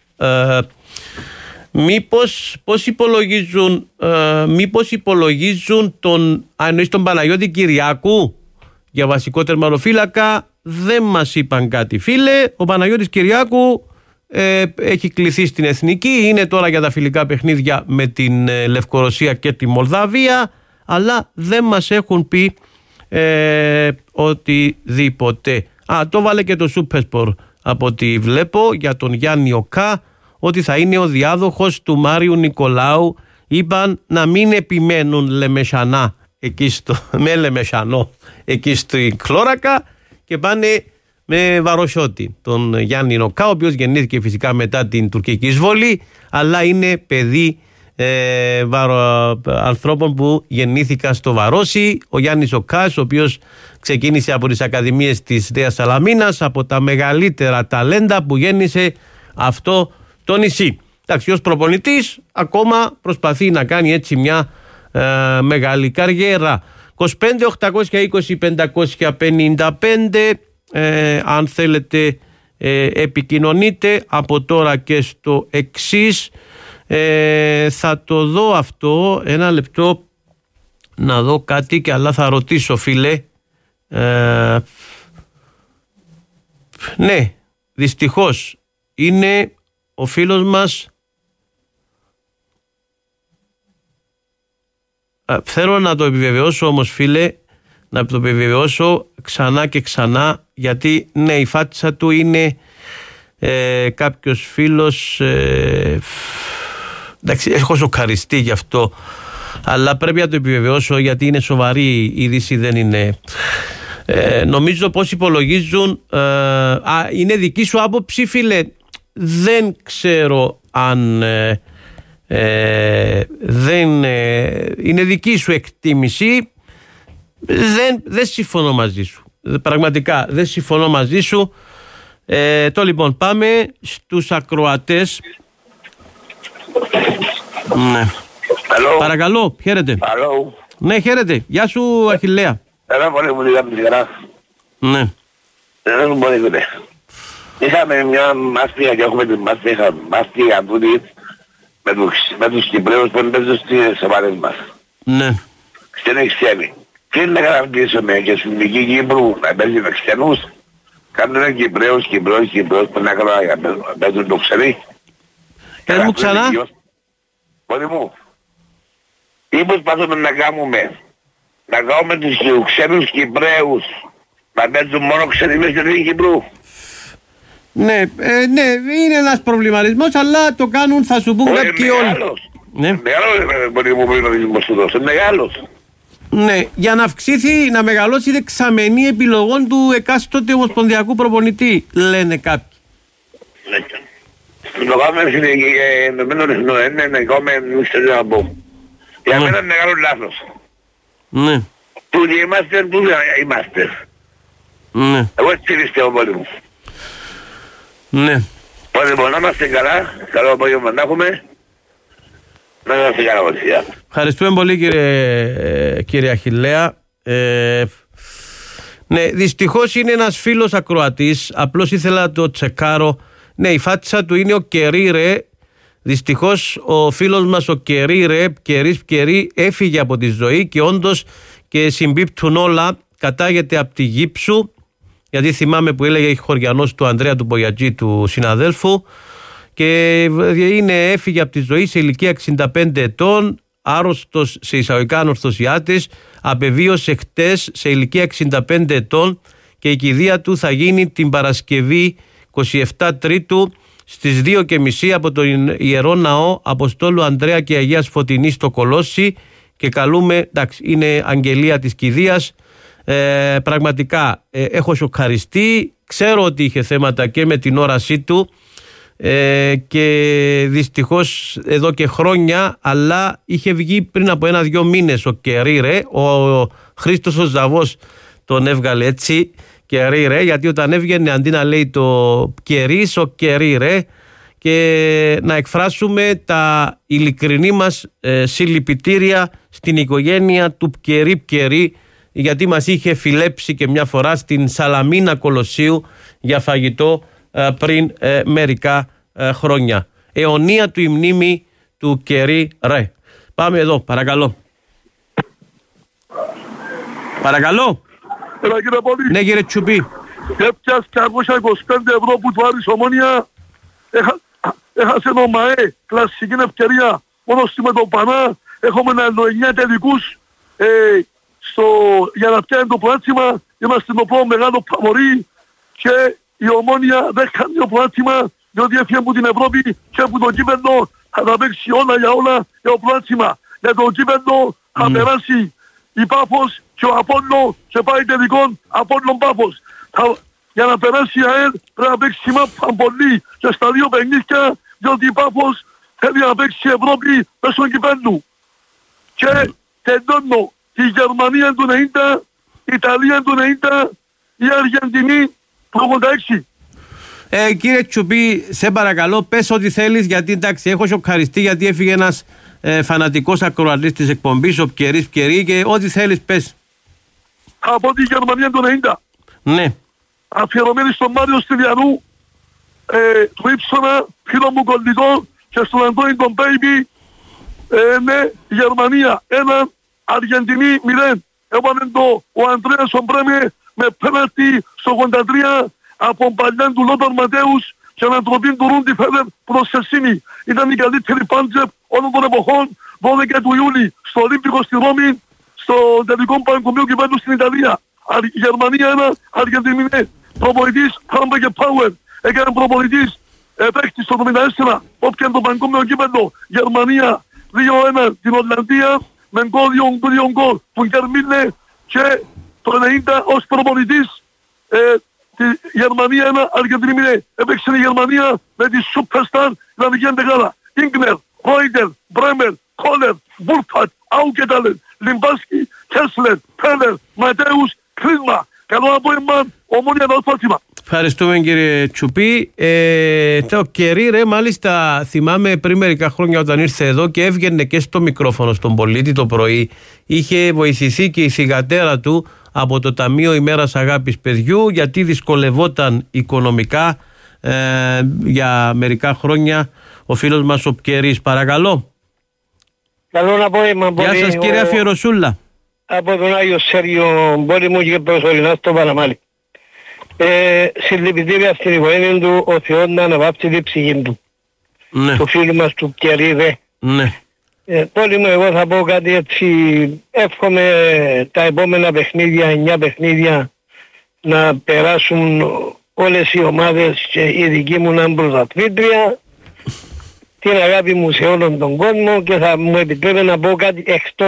Μήπως υπολογίζουν τον Παναγιώτη Κυριάκου για βασικό τερματοφύλακα? Δεν μας είπαν κάτι, φίλε. Ο Παναγιώτης Κυριάκου έχει κληθεί στην Εθνική, είναι τώρα για τα φιλικά παιχνίδια με την Λευκορωσία και τη Μολδαβία, αλλά δεν μας έχουν πει οτιδήποτε. Το βάλε και το Σούπεσπορ από ό,τι βλέπω για τον Γιάννη Οκά, ότι θα είναι ο διάδοχος του Μάριου Νικολάου. Είπαν να μην επιμένουν Λεμεσανά με Λεμεσανό εκεί στην Χλώρακα και πάνε με Βαροσιώτη, τον Γιάννη Οκά, ο οποίος γεννήθηκε φυσικά μετά την τουρκική εισβολή, αλλά είναι παιδί ανθρώπων που γεννήθηκαν στο Βαρόσι. Ο Γιάννης Οκάς, ο οποίος ξεκίνησε από τις ακαδημίες της Νέας Σαλαμίνας, από τα μεγαλύτερα ταλέντα που γέννησε αυτό το νησί. Εντάξει, ως προπονητής ακόμα προσπαθεί να κάνει έτσι μια μεγάλη καριέρα. 25-820-555, αν θέλετε επικοινωνείτε από τώρα και στο εξής. Θα το δω αυτό, ένα λεπτό να δω κάτι και αλλά θα ρωτήσω, φίλε. Ναι, δυστυχώς είναι ο φίλος μας. Θέλω να το επιβεβαιώσω όμως, φίλε, να το επιβεβαιώσω ξανά και ξανά, γιατί ναι, η φάτσα του είναι κάποιος φίλος, εντάξει, έχω σοκαριστεί γι' αυτό, αλλά πρέπει να το επιβεβαιώσω γιατί είναι σοβαρή είδηση, δεν είναι. Νομίζω πως υπολογίζουν, είναι δική σου άποψη, φίλε, δεν ξέρω αν είναι δική σου εκτίμηση, δεν συμφωνώ μαζί σου, πραγματικά δεν συμφωνώ μαζί σου. Το λοιπόν, πάμε στους ακροατές. Ναι. Hello. Παρακαλώ, χαίρετε. Hello. Ναι, χαίρετε. Γεια σου, Αχιλλέα. Έλα πολύ μου λίγα την χαρά. Ναι. Δεν μου μπορεί ούτε. Είχαμε μια μάστιγα και έχουμε την μάστιγα τούτη με τους Κυπρέους που παίζουν στις ομάδες μας. Ναι. Στην εξένη. Τι είναι να καταπτήσουμε και στην Εθνική Κύπρου να παίζει με ξενούς. Κάνουν Κυπρέους που να παίζουν το ξενί. Πες μου ξανά. Πότε μου. Ή προσπαθούμε να κάνουμε τους ξένους Κυπρέους να παίζουν μόνο ξενοί μες στην Εθνική Κύπρου. Ναι, ναι, είναι ένας προβληματισμός, αλλά το κάνουν, θα σου πούν κάποιοι όλοι. Ναι. Μεγάλος. Ναι, για να αυξήθει, να μεγαλώσει η δεξαμενή επιλογών του εκάστοτε ομοσπονδιακού προπονητή, λένε κάποιοι. Το κάνουμε στην Ενωμένο Εθνό, είναι κόμμα, μην ξέρω να πω. Για μένα είναι μεγάλο λάθος. Ναι. Που είμαστε. Ναι. Εγώ έτσι πιστεύω πολύ μου. Ναι. Πότε μπορούμε να είμαστε καλά, καλό απόγευμα να έχουμε. Να είμαστε καλά όλοι. Ευχαριστούμε πολύ κύριε Αχιλλέα. Ναι, δυστυχώς είναι ένας φίλος ακροατής, απλώς ήθελα να το τσεκάρω. Ναι, η φάτσα του είναι ο Κερίρε. Δυστυχώς ο φίλος μας ο Κερίρε, Κερί, έφυγε από τη ζωή και όντως και συμπίπτουν όλα. Κατάγεται από τη Γύψου, γιατί θυμάμαι που έλεγε χωριανός του Ανδρέα του Μπογιατζή, του συναδέλφου, και έφυγε από τη ζωή σε ηλικία 65 ετών, άρρωστος σε εισαγωγικά ανορθωσιάτης, απεβίωσε χτες σε ηλικία 65 ετών και η κηδεία του θα γίνει την Παρασκευή 27 Τρίτου στις 2:30 από τον Ιερό Ναό Αποστόλου Ανδρέα και Αγίας Φωτεινής στο Κολόσι, και καλούμε, εντάξει, είναι αγγελία της κηδείας. Πραγματικά έχω σοκαριστεί. Ξέρω ότι είχε θέματα και με την όρασή του και δυστυχώς εδώ και χρόνια, αλλά είχε βγει πριν από 1-2 μήνες ο Κερίρε, ο Χρήστος ο Ζαβός τον έβγαλε έτσι Κερίρε, γιατί όταν έβγαινε αντί να λέει το Κερίς, ο Κερίρε, και να εκφράσουμε τα ειλικρινή μας συλληπιτήρια στην οικογένεια του Πκερή, γιατί μας είχε φιλέψει και μια φορά στην Σαλαμίνα Κολοσσίου για φαγητό πριν μερικά χρόνια. Αιωνία του η μνήμη του Κερί Ρε. Πάμε εδώ, παρακαλώ. Παρακαλώ. Έλα κύριε Πόλη. Ναι κύριε Τσουπί. Έπιας 225 ευρώ που του Άρης Ομόνια. Έχασε το ΜΑΕ, κλασική ευκαιρία. Μόνο στη Μετωπανά έχουμε 9 τελικούς για να πιάνει το πλάτσιμα. Είμαστε το πρώτο μεγάλο παμορί και η Ομόνια δεν κάνει το πλάτσιμα, διότι έφυγε από την Ευρώπη και από το κύπελλο θα τα παίξει όλα για όλα για το πλάτσιμα. Για το κύπελλο θα περάσει η Πάφος και ο Απόλλων και πάει τελικών Απόλλων Πάφος. Για να περάσει η ΑΕΛ πρέπει να παίξει μάπα πολύ και στα 2 παιχνίδια, διότι η Πάφος θέλει να παίξει Ευρώπη μέσω κυπέλλου. Και τελειώνω, η Γερμανία του 90, η Ιταλία του 90, η Αργεντινή του 86. Κύριε Τσουπί, σε παρακαλώ πες ό,τι θέλεις, γιατί εντάξει έχω σοκαριστεί γιατί έφυγε ένας φανατικός ακροατής της εκπομπής, ο Πκερής και ό,τι θέλεις πες. Από τη Γερμανία του 90. Ναι. Αφιερωμένη στον Μάριο Στυλιανού, του Ήψονα, φίλο μου κολλητό, και στον Αντώνη τον Μπέιμπι, ναι, Γερμανία 1, Αργεντινή 0. Έβαλε ο Ανδρέας ο Μπρέμε με πέναλτι στο 83 από παλιάν του Λόταρ Ματέους και ανατροπή του Ρούντι Φέδερ προς Σεσίνη. Ήταν η καλύτερη πάντζεπ όλων των εποχών, 12 του Ιούλη, στο Ολύμπικο στη Ρώμη, στο τελικό παγκοσμίου κυπέλλου στην Ιταλία. Γερμανία 1, Αργεντινή 0. Προπονητής Χάμπε και Πάουερ. Έκανε προπονητής παίχτης στο 1974. Όποιαν το παγκόσμιο κύπελλο. Γερμανία 2-1 την Ολλανδία με γκολ του Γκερμίλε και το 90 ως προπονητής τη Γερμανία 1, Αργεντινή 0. Έπαιξε η Γερμανία με τη Superstar Ιταλική Εντεγάδα. Ίγκνερ, Ρόιντερ, Μπρέμερ, Κόλερ, Μπούρφατ, Άουκεταλερ, Λιμπάσκι, Κέσλερ, Πέλερ, Ματέους, Κρίσμα. Καλό απόγευμα, Ομόνια Ναοσπάσιμα. Ευχαριστούμε κύριε Τσουπί. Το Κερίρε, μάλιστα θυμάμαι πριν μερικά χρόνια όταν ήρθε εδώ και έβγαινε και στο μικρόφωνο στον πολίτη το πρωί, είχε βοηθηθεί και η θυγατέρα του από το Ταμείο ημέρας αγάπης παιδιού, γιατί δυσκολευόταν οικονομικά για μερικά χρόνια ο φίλος μας ο Πκερής. Παρακαλώ. Καλό απόγευμα. Γεια σας κύριε Αφιεροσούλα. Από τον Άγιο Σέργιο, Μπόλη μου και προσωρινά στο Παραμάλι. Συλληπιτήρια στην οικογένεια του, ο Θεός να αναβάψει την ψυχή του. Ναι. Του φίλου μας του Πκερίδε. Ναι. Πόλη μου, εγώ θα πω κάτι έτσι. Εύχομαι τα επόμενα παιχνίδια, 9 παιχνίδια, να περάσουν όλες οι ομάδες και η δική μου να είναι πρωταθλήτρια. Την αγάπη μου σε όλον τον κόσμο και θα μου επιτρέπει να πω κάτι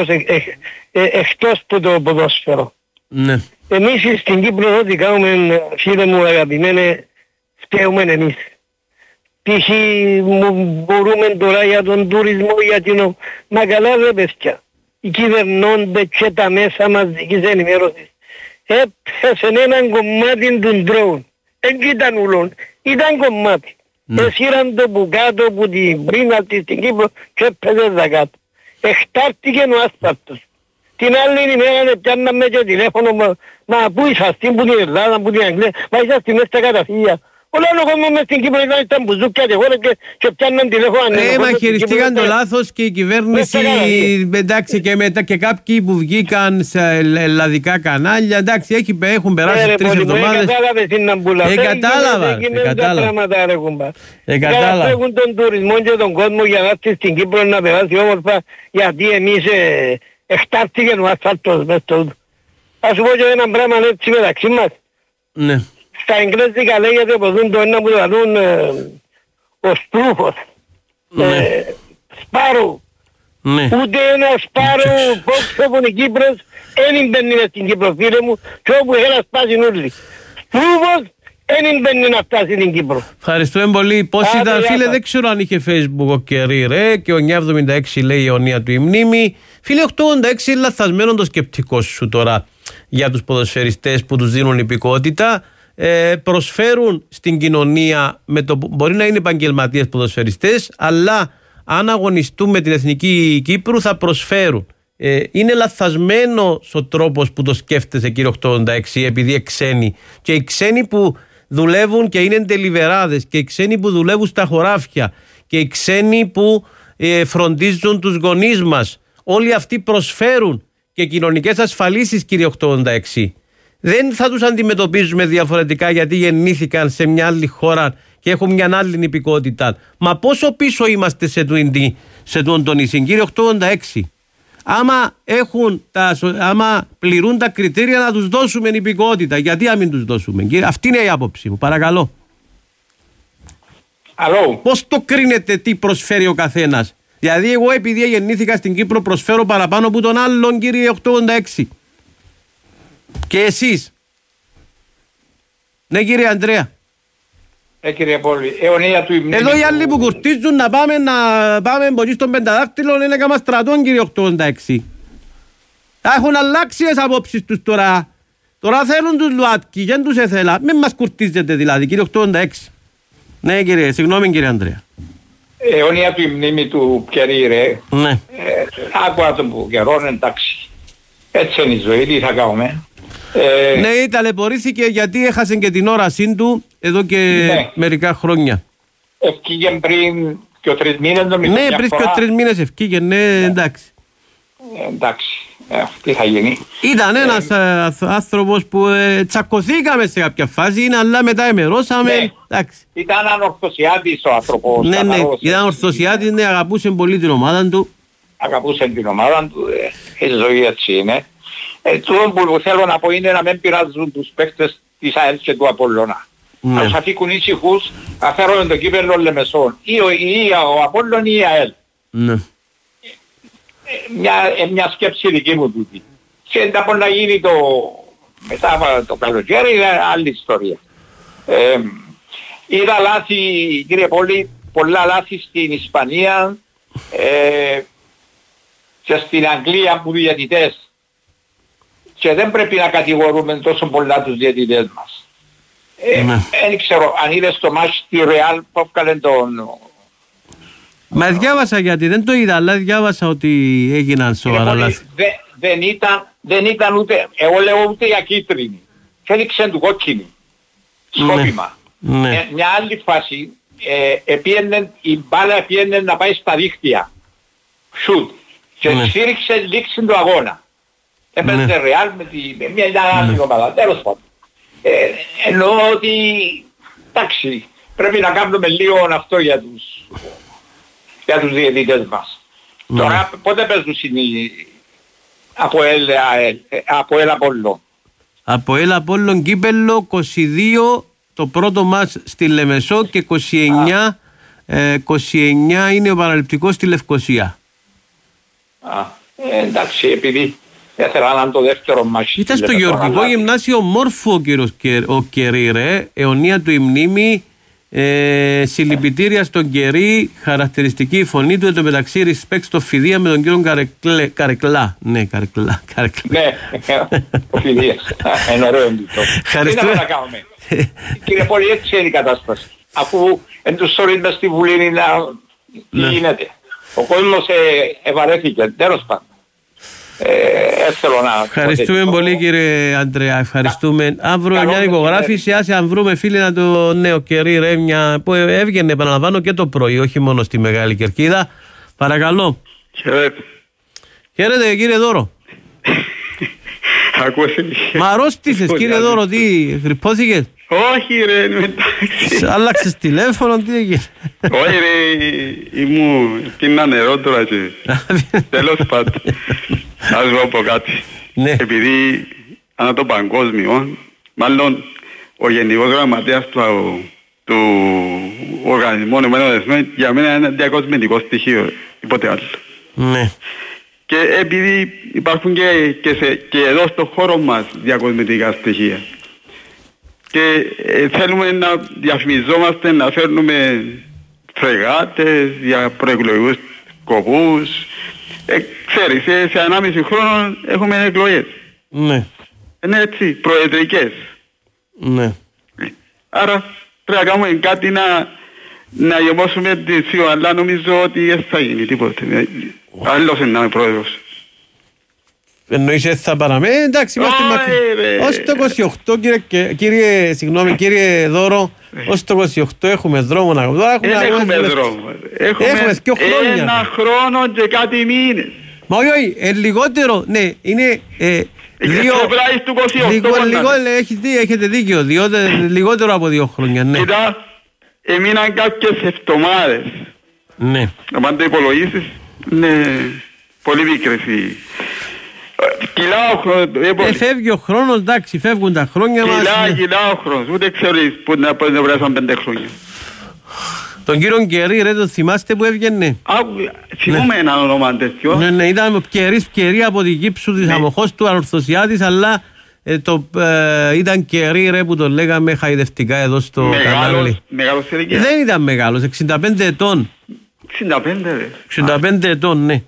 εκτός από το ποδόσφαιρο. Ναι. Εμείς στην Κύπρο ό,τι κάνουμε, φίλε μου αγαπημένε, φταίουμε εμείς. Π.χ. μπορούμε τώρα για τον τουρισμό, για την... Μα καλά ρε παιδιά, οι κυβερνώντες και τα μέσα μαζικής ενημέρωσης έπαιξαν έναν κομμάτι του ντρόουν. Δεν ήταν ουλόν, ήταν κομμάτι. Εσύραν το που κάτω που την πρίναλτη στην Κύπρο και έπαιζε τα κάτω. Εκτάρτηκε ο άσπαρτος. Την άλλη ημέρα πιάνναμε και τηλέφωνο, μα πού είσαστε, που την Ελλάδα, που την Αγγλία, μα είσαστε μέσα στα καταφύγια. Όλα ο κόσμος μες στην Κύπρο ήταν μπουζούκια και χώρες και πιάνναν τηλέφωνο. Μα χειριστήκαν το λάθος και η κυβέρνηση, εντάξει, και μετά και κάποιοι που βγήκαν σε ελλαδικά κανάλια, εντάξει, έχουν περάσει 3 εβδομάδες. Κατάλαβε. Έχουν τον τουρισμό και τον κόσμο για να έρθει στην Κύπρο να περάσει όμορφα, γιατί εμείς εκτάρτηκε ο ασφάλτος μες στο... Ας σου πω και ένα πράγμα έτσι μεταξύ μας. Ναι. Στα εγγλέζικα λέγεται πως το ένα που το λαλούν ο Σπρούφος, Σπάρου. Ούτε ένα σπάρο box από την Κύπρος δεν μπαίνει στην Κύπρο, φίλε μου, και όπου θέλει να σπάσει όλοι. Φρούβος δεν μπαίνει να φτάσει στην Κύπρο. Ευχαριστούμε πολύ. Πώς ήταν, φίλε, δεν ξέρω αν είχε Facebook ο Κερί, ρε, και ο 976 λέει η αιωνία του η μνήμη. Φίλε, 886 είναι λαθασμένο το σκεπτικό σου τώρα για τους ποδοσφαιριστές που τους δίνουν υπηκότητα. Προσφέρουν στην κοινωνία, μπορεί να είναι επαγγελματίες ποδοσφαιριστές, αλλά αν αγωνιστούν με την Εθνική Κύπρου θα προσφέρουν. Είναι λαθασμένος ο τρόπος που το σκέφτεσαι, κύριε 86, επειδή οι ξένοι και οι ξένοι που δουλεύουν και είναι ντελιβεράδες και οι ξένοι που δουλεύουν στα χωράφια και οι ξένοι που φροντίζουν τους γονείς μας, όλοι αυτοί προσφέρουν και κοινωνικές ασφαλίσεις, κύριε 86. Δεν θα τους αντιμετωπίζουμε διαφορετικά γιατί γεννήθηκαν σε μια άλλη χώρα και έχουν μια άλλη υπηκότητα. Μα πόσο πίσω είμαστε σε τον νησί, κύριε 86. Άμα πληρούν τα κριτήρια να τους δώσουμε υπηκότητα, γιατί να μην τους δώσουμε? Αυτή είναι η άποψη μου, παρακαλώ. Πώς το κρίνετε τι προσφέρει ο καθένας? Δηλαδή εγώ επειδή γεννήθηκα στην Κύπρο προσφέρω παραπάνω από τον άλλον, κύριε 86. Και εσείς? Ναι, κύριε Ανδρέα. Κύριε Πόλη, αιωνία του υμνήμου. Εδώ οι άλλοι που κουρτίζουν να πάμε πολύ στον Πενταδάκτυλο είναι κάμα στρατών, κύριε 86. Έχουν αλλάξει τις απόψεις τους τώρα. Τώρα θέλουν τους ΛΟΑΤΚΙ, δεν τους ήθελα. Μην μας κουρτίζετε δηλαδή, κύριε 86. Ναι, κύριε, συγγνώμη, κύριε Ανδρέα. Αιωνία του μνήμη του Κερί, ρε. Ναι. Άκουα τον που καιρόν, εντάξει. Έτσι είναι η ζωή, τι θα κάνουμε. Ναι, ταλαιπωρήθηκε γιατί έχασε και την όρασή του εδώ και μερικά χρόνια. Ευκήγε πριν και 3 μήνες νομίζω. Ναι, πριν και 3 μήνες ευκήγε, ναι, εντάξει. Εντάξει, τι θα γίνει. Ήταν ένας άνθρωπος που τσακωθήκαμε σε κάποια φάση, αλλά μετά εμερώσαμε. Ήταν ανορθωσιάτης ο άνθρωπος. Ναι, ήταν ορθωσιάτης, ναι, αγαπούσε πολύ την ομάδα του. Αγαπούσε την ομάδα του, η ζωή έτσι είναι. Το που θέλω να πω είναι να μην πειράζουν τους παίκτες της ΑΕΛ και του Απόλλωνα. Να τους αφήκουν ήσυχους, αφαίρουν το κύπελλο Λεμεσόν. Ή ο Απόλλων ή η ΑΕΛ. Μια σκέψη δική μου τούτη. Και δεν μπορεί να γίνει μετά το καλοκαίρι, είναι άλλη ιστορία. Είδα λάθη, κύριε Πόλη, πολλά λάθη στην Ισπανία και στην Αγγλία που διαιτητές. Και δεν πρέπει να κατηγορούμε τόσο πολλά τους διαιτητές μας. Δεν ξέρω αν είδες το μάτς στη Ρεάλ που έφκαλε τον... Μα διάβασα γιατί δεν το είδα, αλλά διάβασα ότι έγιναν σοβαρά λάθη. Δεν ήταν ούτε, εγώ λέω ούτε για κίτρινη. Φέληξε του κόκκινη. Σκόπιμα. Μια άλλη φάση, η μπάλα επίενε να πάει στα δίχτυα. Σουτ. Και σφύριξε λήξη του αγώνα. Έπαιζε Ρεάλ με μια άλλη ομάδα. Τέλος πάντων. Εννοώ ότι, εντάξει, πρέπει να κάνουμε λίγο αυτό για τους διαιτητές μας. Τώρα πότε παίζουν από ΕΛ Απόλλων? Από ΕΛ Απόλλων κύπελλο 22 το πρώτο μας στη Λεμεσό και 29 είναι ο παραληπτικός στη Λευκοσία. Εντάξει, επειδή ήθελα να είναι το δεύτερο μάχη. Ήταν στο Γεωργικό Γυμνάσιο Μόρφου ο Κερί, ρε, αιωνία του η μνήμη. Συλληπιτήρια στον Κερί, χαρακτηριστική η φωνή του, εν τω μεταξύ respect στο Φιδία με τον κύριο Καρεκλά. Ναι, Καρεκλά. Ναι, ο Φιδίας. Είναι ωραίο το. Τι να κάνουμε. Κύριε Πόλη, έτσι είναι η κατάσταση. Αφού εν τους όρις μες στη Βουλή τι γίνεται. Ο κόσμος ευαρέθηκε, τέλος πάντων. Ευχαριστούμε πολύ, κύριε Αντρέα. Ευχαριστούμε. Αν βρούμε μια υπογράφηση, αν βρούμε, φίλοι, να το νέο Κερί, ρε, μια που έβγαινε, επαναλαμβάνω, και το πρωί, όχι μόνο στη Μεγάλη Κερκίδα. Παρακαλώ. Χαίρετε, κύριε Δώρο. Μα αρρώστησες, κύριε Δώρο, τι, γρυπώθηκες? Όχι, ρε, εντάξει. Άλλαξες τηλέφωνο, τι έγινε? Όχι, ρε, ήμουν πίνα νερό τώρα και τέλος πάντων. Ας πω πω κάτι. Επειδή ανά το παγκόσμιο, μάλλον ο Γενικός Γραμματέας του Οργανισμού Ηνωμένων Εθνών για μένα είναι ένα διακοσμητικό στοιχείο, τίποτε άλλο. Ναι. Και επειδή υπάρχουν και εδώ στο χώρο μας διακοσμητικά στοιχεία και θέλουμε να διαφημιζόμαστε, να φέρνουμε φρεγάτες για προεκλογικούς σκοπούς. Ξέρεις, σε 1,5 χρόνο έχουμε εκλογές. Ναι. Είναι έτσι, προεδρικές. Ναι. Άρα πρέπει να κάνουμε κάτι να γεμώσουμε τη θείο, αλλά νομίζω ότι δεν θα γίνει τίποτε. Άλλος είναι να είμαι πρόεδρος. Εννοείς θα παραμένει, εντάξει, είμαστε μακριά. Ως το 28, κύριε Δώρο, ως το 28 έχουμε δρόμο να κάνουμε. Έχουμε δρόμο. Έχουμε 2 χρόνια. 1 χρόνο και κάτι μήνες. Μα όχι, λιγότερο, ναι, είναι... Λίγο, έχετε δίκιο, λιγότερο από 2 χρόνια, ναι. Κοίτα, έμειναν κάποιες εβδομάδες. Ναι. Αν το υπολογίσεις, είναι πολύ μικρές οι... Φεύγει ο χρόνος, εντάξει, φεύγουν τα χρόνια μας. Κυλά ο χρόνος, ούτε ξέρεις που να βρέσαν 5 χρόνια. Τον κύριο Κερί, ρε, τον θυμάστε που έβγαινε? Θυμούμε ένα όνομα τέτοιο. Ναι, ήταν ο Κερί από την Κύψου της Αμοχώς του Ανορθωσιάτης, αλλά ήταν Κερί, ρε, που τον λέγαμε χαϊδευτικά εδώ στο κανάλι. Μεγάλος ηλικία. Δεν ήταν μεγάλος, 65 ετών. 65 ρε. 65 ετών, ναι.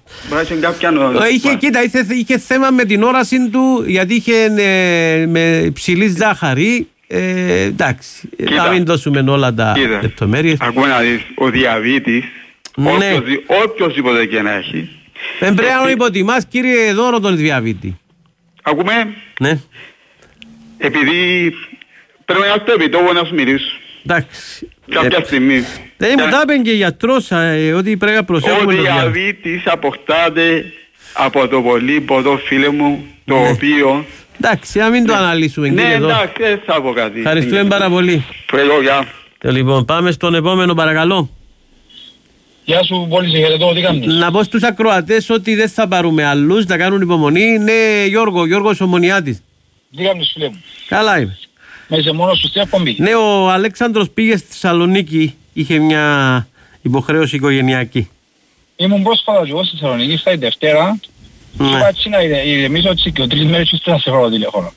Είχε θέμα με την όραση του, γιατί είχε με υψηλή ζάχαρη. Εντάξει, να μην δώσουμε όλα τα λεπτομέρειες. Ακόμα να δεις, ο διαβήτης, οποιοσδήποτε και να έχει, πρέπει να υποτιμάς, κύριε Δώρο, τον διαβήτη. Ακούμε. Ναι. Επειδή πρέπει να το επιτόπου να σου μιλήσω. Εντάξει. Κάποια στιγμή. Δεν μου τα είπαν και γιατρός ότι πρέπει να προσέχουμε το διαβήτη. Ο διαβήτης αποκτάται από το πολύ ποτό, φίλε μου, το οποίο... Εντάξει, να μην το αναλύσουμε, κύριε Δώρο. Ναι, εντάξει, δεν θα πω κάτι. Ευχαριστούμε πάρα πολύ. Λοιπόν, πάμε στον επόμενο, παρακαλώ. Γεια σου, πολύ σε χαιρετώ, τι κάνεις? Να πω στους ακροατές ότι δεν θα πάρουμε άλλους, να κάνουν υπομονή. Ναι, Γιώργος Ομονιάτης. Τι κάνεις, φίλε μου? Καλά είμαι. Με είσαι μόνος σου στην εκπομπή? Ναι, ο Αλέξανδρος πήγε στη Θεσσαλονίκη, είχε μια υποχρέωση οικογενειακή. Ήμουν πρόσφατα και εγώ στη Θεσσαλονίκη, στα η Δευτέρα. Και είπα έτσι να ηρεμήσω έτσι και 3 μέρες ώστε να σε βρω τηλέφωνο.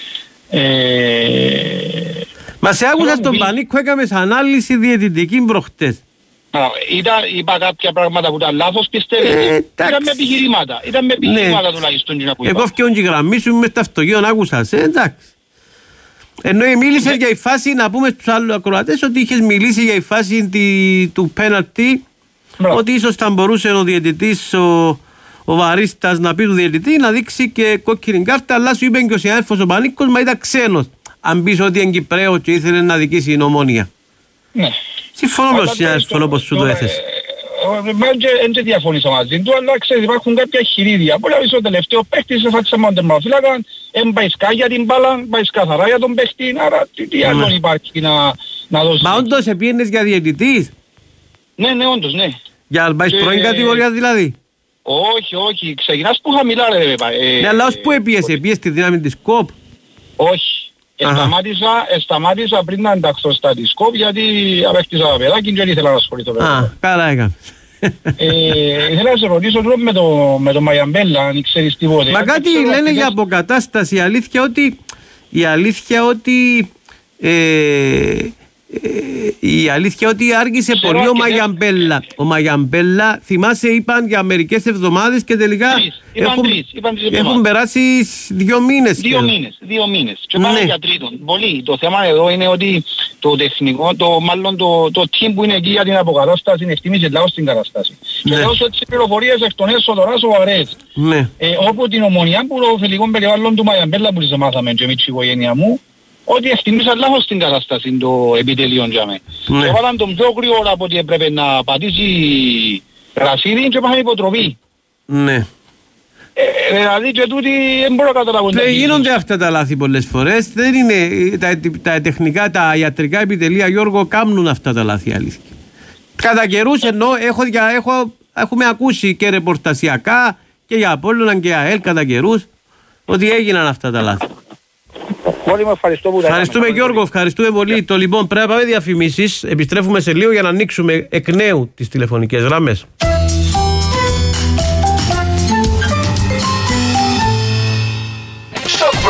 Μα σε άκουσα στον Πανίκο, έκαμε ανάλυση διαιτητική προχτές. Είπα κάποια πράγματα που ήταν λάθος, πιστεύω. Ήταν με επιχειρήματα. Ήταν με επιχειρήματα τουλάχιστον. Εγώ φτιάχνω και γραμμή σου μες τα αυτοκίνητα, άκουσα σε, εντάξει. Ενώ μίλησες για η φάση, να πούμε στους άλλους ακροατές, ότι είχες μιλήσει για η φάση του πέναλτι, ότι ίσως θα μπορούσε ο διαιτητής, ο βαρίστας, να πει του διαιτητή να δείξει και κόκκινη κάρτα, αλλά σου είπε και ο συνάδελφος ο Πανίκος, μα ήταν ξένος. Αν πεις ότι είναι Κυπρέο και ήθελε να δικήσει η Ομόνοια. Ναι. Συμφωνώ με τον συνάδελφο όπως σου το έθεσε. Δεν διαφωνήσω μαζί του, αλλά ξέρεις υπάρχουν κάποια χειρίδια. Μπορεί να πεις ο τελευταίο παίχτης θα ξεμόνται τον τερματοφύλακα, πάει σκά για την μπάλα, πάει καθαρά για τον παίχτη, άρα τι άλλο υπάρχει να δώσει. Μα όντως επήγαινες για διαιτητής? Ναι, όντως, ναι. Για να πρώην κατηγορία δηλαδή? Όχι, ξεκινάς που χαμηλά ρε. Ναι, αλλά ως που επίεσαι στη δύναμη της ΚΟΠ? Όχι. Σταμάτησα πριν να ενταχθώ στα της ΚΟΠ γιατί απέκτησα τα παιδάκι και δεν ήθελα να ασχοληθώ. Καλά έκαμε. Ήθελα να σε ρωτήσω τώρα με τον Μαγιαμπέλα, αν ξέρεις τίποτε. Μα κάτι λένε για αποκατάσταση, η αλήθεια ότι άργησε πολύ ο Μαγιαμπέλα. Ο Μαγιαμπέλα, θυμάσαι, είπαν για μερικές εβδομάδες και τελικά έχουν περάσει 2 μήνες. 2 μήνες. Και πάνε για τρίτον. Πολύ. Το θέμα εδώ είναι ότι το τεχνικό, το team που είναι εκεί για την αποκατάσταση εκτιμήσε λάθος την κατάσταση. Και δώσω τις πληροφορίες εκ των έσω τώρα σοβαρές. Όπου την Ομονιά που το θετικό περιβάλλον του Μαγιαμπέλα που τις μάθαμε και εμείς η οικογένεια μου, ότι εκτιμήσα λάθος την κατάσταση το επιτελείο για μέ. Και βάλαν τον πιο γρήγορα από ότι έπρεπε να πατήσει γρασίδι και πάνε υποτροπή. Ναι. Δηλαδή και τούτοι δεν μπορώ να καταλάβω. Γίνονται αυτά τα λάθη πολλές φορές. Δεν είναι τα τεχνικά, τα ιατρικά επιτελεία, Γιώργο, κάνουν αυτά τα λάθη, αλήθεια. Κατά καιρούς εννοώ, έχουμε ακούσει και ρεπορτασιακά και για Απόλλωνα και για ΑΕΛ κατά καιρούς ότι έγιναν αυτά τα λάθη. Ευχαριστούμε Γιώργο, ευχαριστούμε πολύ. Το λοιπόν πρέπει να πάμε διαφημίσεις. Επιστρέφουμε σε λίγο για να ανοίξουμε εκ νέου τις τηλεφωνικές γραμμές.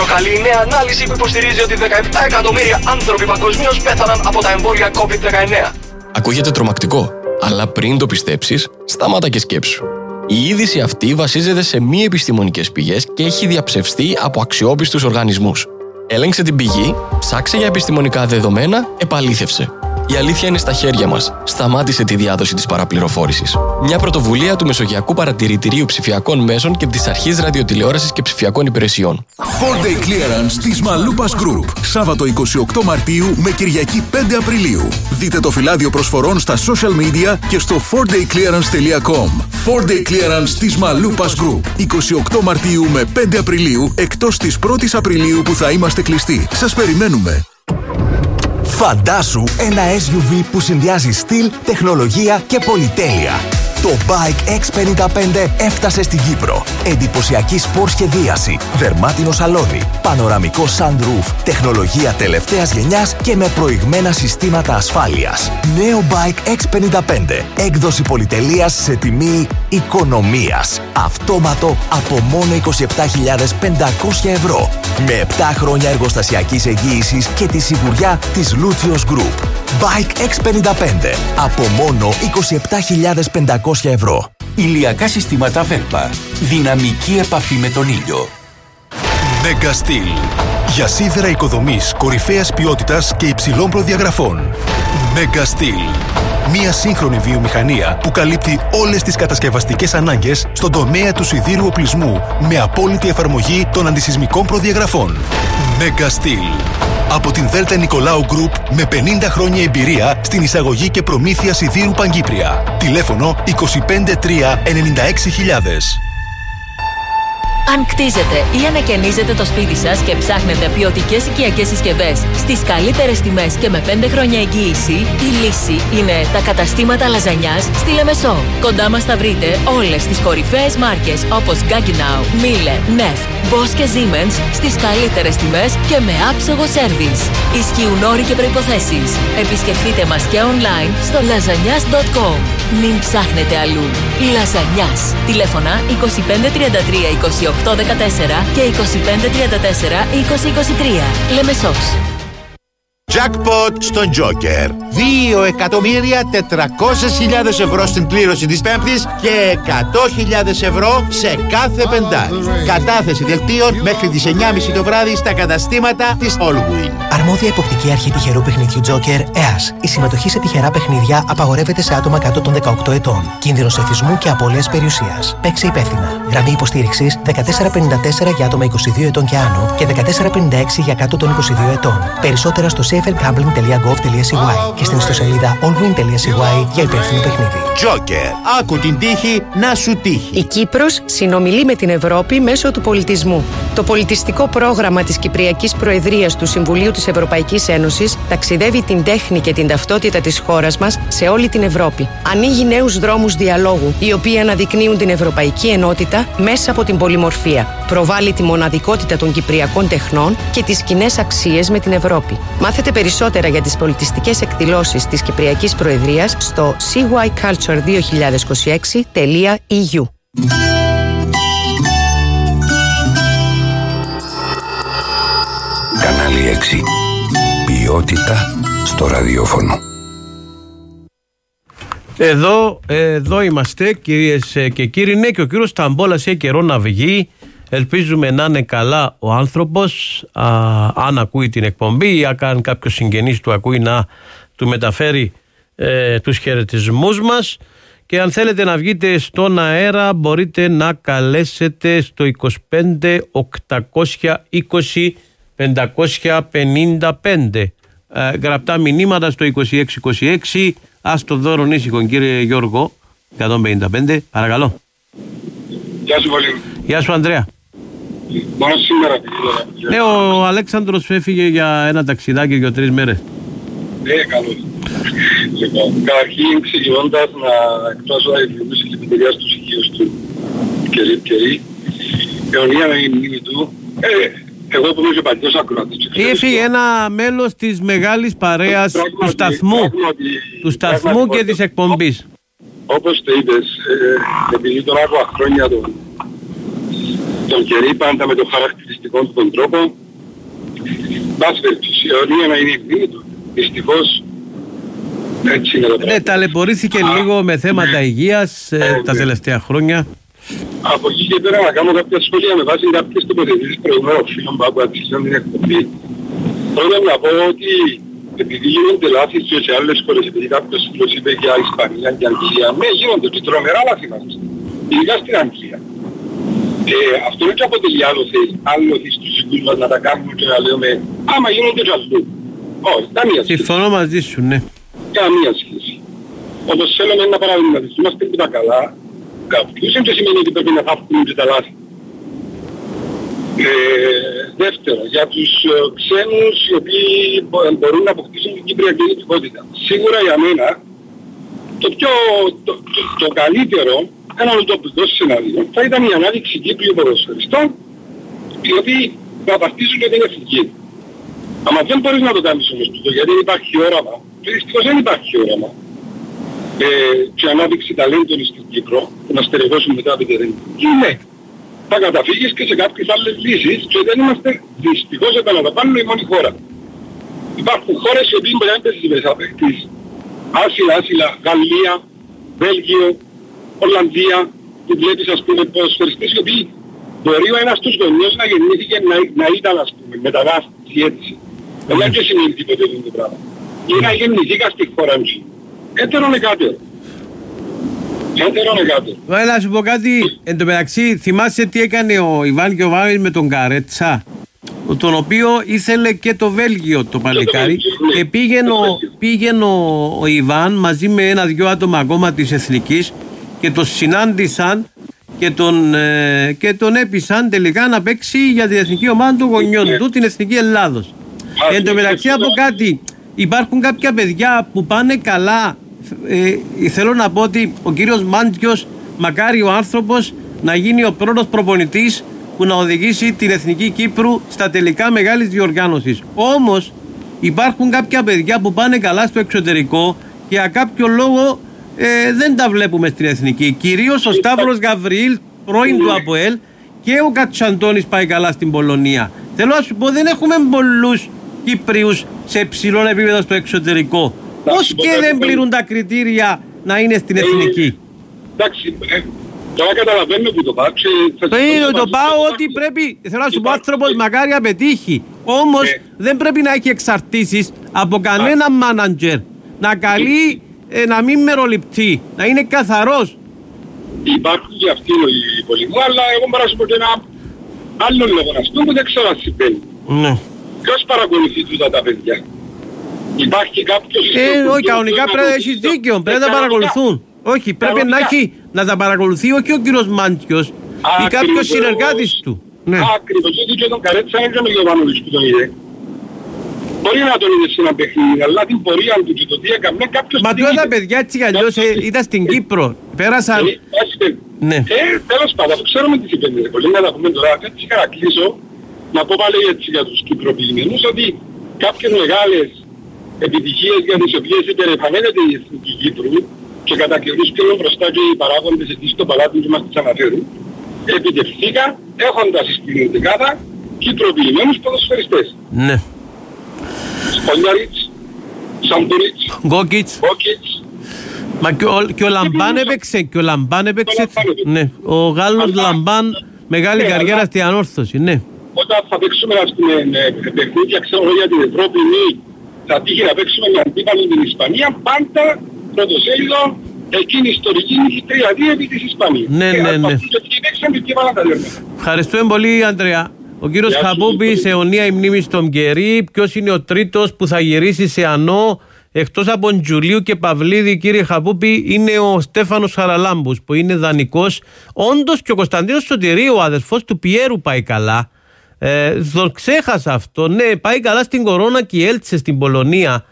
προκαλεί η νέα ανάλυση που υποστηρίζει ότι 17 εκατομμύρια άνθρωποι παγκοσμίως πέθαναν από τα εμβόλια COVID-19. Ακούγεται τρομακτικό, αλλά πριν το πιστέψεις, σταμάτα και σκέψου. Η είδηση αυτή βασίζεται σε μη επιστημονικές πηγές και έχει διαψευστεί από αξιόπιστους οργανισμούς. Έλεγξε την πηγή, ψάξε για επιστημονικά δεδομένα, επαλήθευσε. Η αλήθεια είναι στα χέρια μας. Σταμάτησε τη διάδοση της παραπληροφόρησης. Μια πρωτοβουλία του Μεσογειακού Παρατηρητηρίου Ψηφιακών Μέσων και της Αρχής Ραδιοτηλεόρασης και Ψηφιακών Υπηρεσιών. 4-Day Clearance της Μαλούπας Group. Σάββατο 28 Μαρτίου με Κυριακή 5 Απριλίου. Δείτε το φυλάδιο προσφορών στα social media και στο 4dayclearance.com. 4-Day Clearance της Μαλούπας Group. 28 Μαρτίου με 5 Απριλίου, εκτός της 1ης Απριλίου που θα είμαστε κλειστοί. Σας περιμένουμε. Φαντάσου ένα SUV που συνδυάζει στυλ, τεχνολογία και πολυτέλεια. Το Bike X55 έφτασε στην Κύπρο. Εντυπωσιακή σπορ σχεδίαση, δερμάτινο σαλόνι, πανοραμικό sunroof, τεχνολογία τελευταίας γενιάς και με προηγμένα συστήματα ασφάλειας. Νέο Bike X55, έκδοση πολυτελείας σε τιμή οικονομίας. Αυτόματο από μόνο 27.500 ευρώ. Με 7 χρόνια εργοστασιακής εγγύησης και τη σιγουριά της Lucios Group. Bike X55 από μόνο 27.500 ευρώ. Ηλιακά συστήματα Velpa. Δυναμική επαφή με τον ήλιο. Mega Steel. Για σίδερα οικοδομής κορυφαίας ποιότητας και υψηλών προδιαγραφών. Mega Steel. Μια σύγχρονη βιομηχανία που καλύπτει όλες τις κατασκευαστικές ανάγκες στον τομέα του σιδήρου οπλισμού με απόλυτη εφαρμογή των αντισυσμικών προδιαγραφών. Mega Steel. Από την Δέλτα Νικολάου Group με 50 χρόνια εμπειρία στην εισαγωγή και προμήθεια σιδήρου Παγκύπρια. Τηλέφωνο 253 96.000. Αν κτίζετε ή ανακαινίζετε το σπίτι σας και ψάχνετε ποιοτικές οικιακές συσκευές στις καλύτερες τιμές και με 5 χρόνια εγγύηση, η λύση είναι τα καταστήματα λαζανιάς στη Λεμεσό. Κοντά μας θα βρείτε όλες τις κορυφαίες μάρκες όπως Gaggenau, Miele, Neff, Bosch και Siemens στις καλύτερες τιμές και με άψογο σέρβις. Ισχύουν όροι και προϋποθέσεις. Επισκεφτείτε μας και online στο lasagnas.com. Μην ψάχνετε αλλού. Λαζανιάς. Τηλέφωνα 2533 28 14 και 2534 2023. Λεμεσός. Jackpot στον Joker. 2.400.000 ευρώ στην κλήρωση της Πέμπτης και 100.000 ευρώ σε κάθε πεντάρι. Κατάθεση δελτίων μέχρι τις 9.30 το βράδυ στα καταστήματα της Allwin. Αρμόδια υποπτική αρχή τυχερού παιχνιδιού Joker, ΕΑΣ. Η συμμετοχή σε τυχερά παιχνίδια απαγορεύεται σε άτομα κάτω των 18 ετών. Κίνδυνος εθισμού και απώλειας περιουσίας. Παίξε υπεύθυνα. Γραμμή υποστήριξης 1454 για άτομα 22 ετών και άνω και 1456 για κάτω των 22 ετών. Περισσότερα στο safergambling.gov.cy και στην ιστοσελίδα allwin.cy για υπεύθυνο παιχνίδι. Joker. Άκου την τύχη να σου τύχει. Η Κύπρος συνομιλεί με την Ευρώπη μέσω του πολιτισμού. Το πολιτιστικό πρόγραμμα της Κυπριακής Προεδρίας του Συμβουλίου της Ευρωπαϊκής Ένωσης ταξιδεύει την τέχνη και την ταυτότητα της χώρας μας σε όλη την Ευρώπη. Ανοίγει νέους δρόμους διαλόγου, οι οποίοι αναδεικνύουν την ευρωπαϊκή ενότητα μέσα από την πολυμορφία. Προβάλλει τη μοναδικότητα των κυπριακών τεχνών και τις κοινές αξίες με την Ευρώπη. Μάθετε περισσότερα για τις πολιτιστικές εκδηλώσεις της Κυπριακής Προεδρίας στο cyculture2026.eu. Κανάλι 6. Ποιότητα στο ραδιόφωνο. Εδώ είμαστε κυρίες και κύριοι. Ναι, και ο κύριος Σταμπόλας έχει καιρό να βγει. Ελπίζουμε να είναι καλά ο άνθρωπος, αν ακούει την εκπομπή ή αν κάποιος συγγενής του ακούει να του μεταφέρει τους χαιρετισμούς μας. Και αν θέλετε να βγείτε στον αέρα μπορείτε να καλέσετε στο 25 820 555. Γραπτά μηνύματα στο 2626. Ας το δώρο ήσυχο κύριε Γιώργο. 155, παρακαλώ. Γεια σου πολύ. Γεια σου Ανδρέα. Μόνο σήμερα. Ναι, ο Αλέξανδρος έφυγε για ένα ταξιδάκι 2-3 μέρες. Ναι, καλώς. Λοιπόν, καταρχήν ξεκινώντας να εκφράσω αριθμούς συλληπιτηρίας στους οικείους του Κερί. Αιωνία με η μνήμη του. Εγώ που είμαι και παλιός ακροατής. Έφυγε ένα μέλος της μεγάλης παρέας του σταθμού και της εκπομπής. Όπως το είπες, επειδή τον άκουγα χρόνια τον Κερί πάντα με το χαρακτηριστικό του τον τρόπο, Μπας περιπτώσει, η αιωνία να είναι η μνήμη του. Δυστυχώς, έτσι είναι το πράγμα. Ναι, ταλαιπωρήθηκε λίγο με θέματα υγείας τα τελευταία χρόνια. Από εκεί και πέρα να κάνω κάποια σχόλια με βάση κάποιες τοποθετήσεις προηγούμενων φίλων που άκουσαν την εκπομπή. Πρώτα να πω ότι επειδή γίνονται λάθη σε άλλες χώρες, επειδή κάποιος φίλος είπε για Ισπανία και Αγγλία, ναι γίνονται και τρομερά λάθη μας, ειδικά στην Αγγλία. Αυτό δεν αποτελεί άλοθη στους συγκούς μας να τα κάνουμε και να λέμε άμα γίνονται και αλλού. Όχι, καμία σχέση. Συμφωνώ μαζί σου, ναι. Καμία σχέση. Όπως θέλουμε να παραδειγματιστούμε που τα καλά κάποιους, δεν σημαίνει ότι πρέπει να θαύκουμε και τα λάθη. Δεύτερο, για τους ξένους οι οποίοι μπορούν να αποκτήσουν την κυπριακή ειδικότητα. Σίγουρα για μένα το καλύτερο, ένα τοπικό σενάριο, θα ήταν η ανάδειξη Κύπριου ποδοσφαιριστών οι οποίοι να απαρτίζουν για την εθνική. Αλλά δεν μπορείς να το κάνεις όμως τούτο, γιατί δεν υπάρχει όραμα. Και δυστυχώς δεν υπάρχει όραμα. Και ανάδειξη ταλέντων στην Κύπρο, που να στερεγώσουν μετά από την εθνική. Ναι. Θα καταφύγεις και σε κάποιες άλλες λύσεις και δεν είμαστε δυστυχώς επαναλαμβάνω η μόνη χώρα. Υπάρχουν χώρες οι οποίοι μπορεί να πέσεις μέσα παίκτης. Άσυλα, Γαλλία, Βέλγιο, Ολλανδία, που βλέπεις ας πούμε ποδοσφαιριστές οι οποίοι μπορεί ο ένας τους γονιός να γεννήθηκε να ήταν ας πούμε μεταγράφηση έτσι. Δεν και σημαίνει τίποτε το πράγμα. Ή να γεννηθήκα στη χώρα μου. Έτερον εκάτερο. Να σου πω κάτι, εν τω μεταξύ θυμάσαι τι έκανε ο Ιβάν Γιοβάνης με τον Καρέτσα, τον οποίο ήθελε και το Βέλγιο το παλικάρι και πήγαινε ο Ιβάν μαζί με 1-2 άτομα ακόμα της εθνικής και το συνάντησαν και τον έπεισαν τελικά να παίξει για την εθνική ομάδα των γονιών του, την εθνική Ελλάδος. Εν τω μεταξύ από κάτι, υπάρχουν κάποια παιδιά που πάνε καλά. Θέλω να πω ότι ο κύριος Μάντζιος μακάρι ο άνθρωπος να γίνει ο πρώτος προπονητής που να οδηγήσει την Εθνική Κύπρου στα τελικά μεγάλης διοργάνωσης. Όμως υπάρχουν κάποια παιδιά που πάνε καλά στο εξωτερικό και για κάποιο λόγο δεν τα βλέπουμε στην Εθνική. Κυρίως ο Σταύρος Γαβριήλ, πρώην του ΑΠΟΕΛ, και ο Κατσαντώνης πάει καλά στην Πολωνία. Θέλω να σου πω, δεν έχουμε πολλούς Κύπριους σε ψηλό επίπεδο στο εξωτερικό. Πώς και δεν πληρούν τα κριτήρια να είναι στην εθνική. Εντάξει, τώρα καταλαβαίνω που το πάω. Το πάω ότι πρέπει, θέλω να σου πω, άνθρωπος μακάρι να πετύχει. Όμως δεν πρέπει να έχει εξαρτήσεις από κανένα μάνατζερ. Να καλεί, να μην μεροληπτεί, να είναι καθαρός. Υπάρχουν και αυτοί οι πολυμού, αλλά εγώ μπορώ να σου πω και ένα άλλο λόγο να σου πω που δεν ξέρω αν συμβαίνει. Ποιος παρακολουθεί τούτα τα παιδιά? Υπάρχει κάποιος... Όχι, κανονικά πρέπει να έχεις δίκιο, πρέπει να τα παρακολουθούν. Όχι, πρέπει να τα παρακολουθεί όχι ο κύριος Μάντζιος ή κάποιος συνεργάτης του. Ακριβώς, γιατί και τον Καρέτσα είναι και ο Γιωβάνοβιτς που τον είδε. Μπορεί να τον είδε σε ένα παιχνίδι, αλλά την πορεία του και το τι έκανε κάποιος... Μα τώρα τα παιδιά έτσι κι αλλιώς ήταν στην Κύπρο, πέρασαν... Τέλος πάντων, αυτό ξέρουμε τι συμβαίνει. Πολύ να τα πούμε τώρα, έτσι είχα να κλείσω, να πω πάλι έτσι για τους Κυπροπηγημένους, ότι κάποιες μεγάλες επιτυχίες για τις οποίες υπερεφαναίνεται η Εθνική Κύπρου και κατά καιρούς πιο μπροστά και οι παράγοντες εκεί στο παλάτι που μας τις αναφέρουν, επιτευχθήκα έχοντας στην δεκάδα Κυπροποιημένους ποδοσφαιριστές. Ναι. Σπολιάριτς, Σαμπουρίτς, Γκόκιτς. Μα και ο Λαμπάν έπαιξε, ναι. Ο Γάλλος Λαμπάν, μεγάλη καριέρα στη ανόρθωση, ναι. Όταν θα παίξουμε ας πούμε παιχνίδια ξέρω για την Ευρώπη θα τύχει να παίξουμε με αντίπαλο την Ισπανία, πάντα πρωτοσέλιδο εκείνη η ιστορική τριαδία επί της Ισπανίας. Ναι. Ευχαριστούμε πολύ, Ανδρέα. Ο κύριος Χαπούπης, αιωνία η μνήμη στον Κερί. Ποιος είναι ο τρίτος που θα γυρίσει σε ανώ εκτός από Τζουλίου και Παυλίδη, κύριε Χαπούπη? Είναι ο Στέφανος Χαραλάμπους που είναι δανεικός. Όντως και ο Κωνσταντίνος Σωτηρίου, ο αδερφός του Πιέρου, πάει καλά. Το ξέχασα αυτό. Ναι, πάει καλά στην Κορώνα και η Έλτσε στην Πολωνία.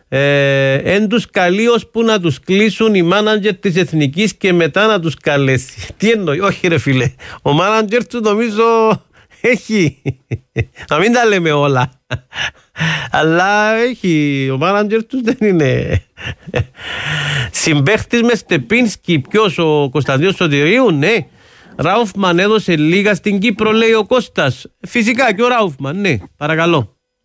Εν τους καλεί ώσπου να τους κλείσουν οι μάνατζερ της Εθνικής και μετά να τους καλέσει. Τι εννοεί? Όχι ρε φίλε, ο μάνατζερ του νομίζω έχει, να μην τα λέμε όλα, αλλά έχει, ο μάνατζερ του δεν είναι συμπαίχτης με Στεπίνσκι. Ποιος? Ο Κωνσταντίνος Σωτηρίου? Ναι. Ράουφμαν έδωσε λίγα στην Κύπρο, λέει ο Κώστας. Φυσικά και ο Ράουφμαν, ναι, παρακαλώ.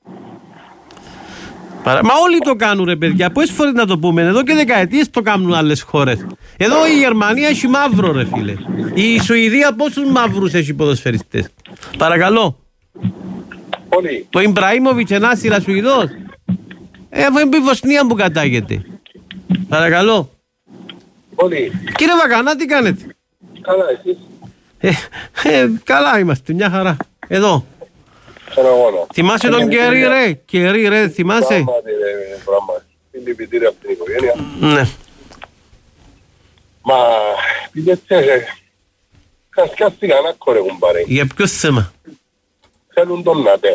Μα όλοι το κάνουν ρε παιδιά, πόσες φορές να το πούμε, εδώ και δεκαετίες το κάνουν άλλες χώρες. Εδώ η Γερμανία έχει μαύρο ρε φίλε. Η Σουηδία πόσους μαύρους έχει ποδοσφαιριστές? Παρακαλώ. Όλοι. Το Ιμπραήμοβιτς ενάσυρα Σουηδός. Αφού είναι η Βοσνία που κατάγεται. Παρακαλώ. Όλοι. Κύριε Βακανά, τι κάνετε? Καλά, εσείς? Καλά είμαστε, μια χαρά. Εδώ. Ξαναγώνα. Θυμάσαι τον Κερί ρε? Κερί ρε, θυμάσαι? Πράγματι ρε, πράγματι. Είναι λυπητήρια από την οικογένεια. Ναι. Μα, πήγετε, κασκάστηκαν άκο ρε κουμπάρε. Για ποιο θέμα? Θέλουν τον Νατέλ.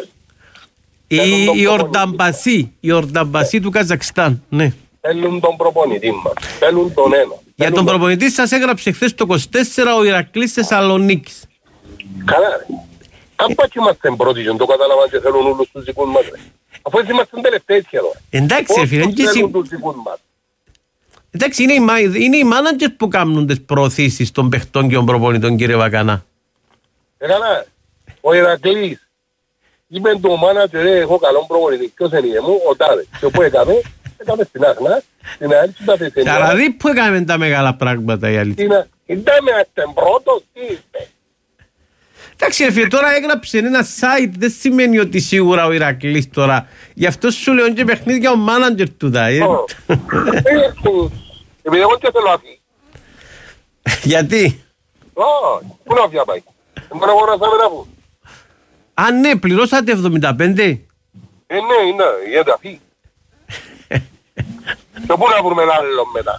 Η Ορνταμπασί του Καζακστάν, ναι. Θέλουν τον προπονητή μας. Θέλουν τον ένα. Για τον προπονητή σας έγραψε χθες το 24 ο Ηρακλής Θεσσαλονίκης. Καλά ρε. Αν πάει και είμαστε πρώτοι και το καταλαβαίνουν και θέλουν όλους τους δικούς μας ρε. Αφού έτσι είμαστε τελευταίοι σχεδόν. Εντάξει φίλε, και θέλουν τους δικούς μας. Εντάξει, είναι οι μάνατζερ που κάνουν τις προωθήσεις των παιχτών και των προπονητών, κύριε Βακανά. Καλά, ο Ηρακλής είπε το μάνατζερ, έχω καλό προπονητή. Ποιος είναι μου, ο Τάδε. Και όπου έκαμε στην Άχνα, στην Άλυση τα Θεσσαλονίκη. Σαραδί που έκαμε τα μεγάλα πράγματα η αλήθεια. Είδαμε αστεν πρώτος, τι είπε. Εντάξει ρε φίλε, τώρα έγραψε ένα site, δεν σημαίνει ότι σίγουρα ο Ηρακλής τώρα. Γι' αυτό σου λέω και παιχνίδια ο μάνατζερ του τα. Επειδή εγώ και θέλω αφή. Γιατί? Πού να αφιά πάει. Εμένα αγοράσαμε να πού. Α ναι, πληρώσατε 75. Ναι, για τα αφή. Και πού να βρούμε ένα άλλο μετά.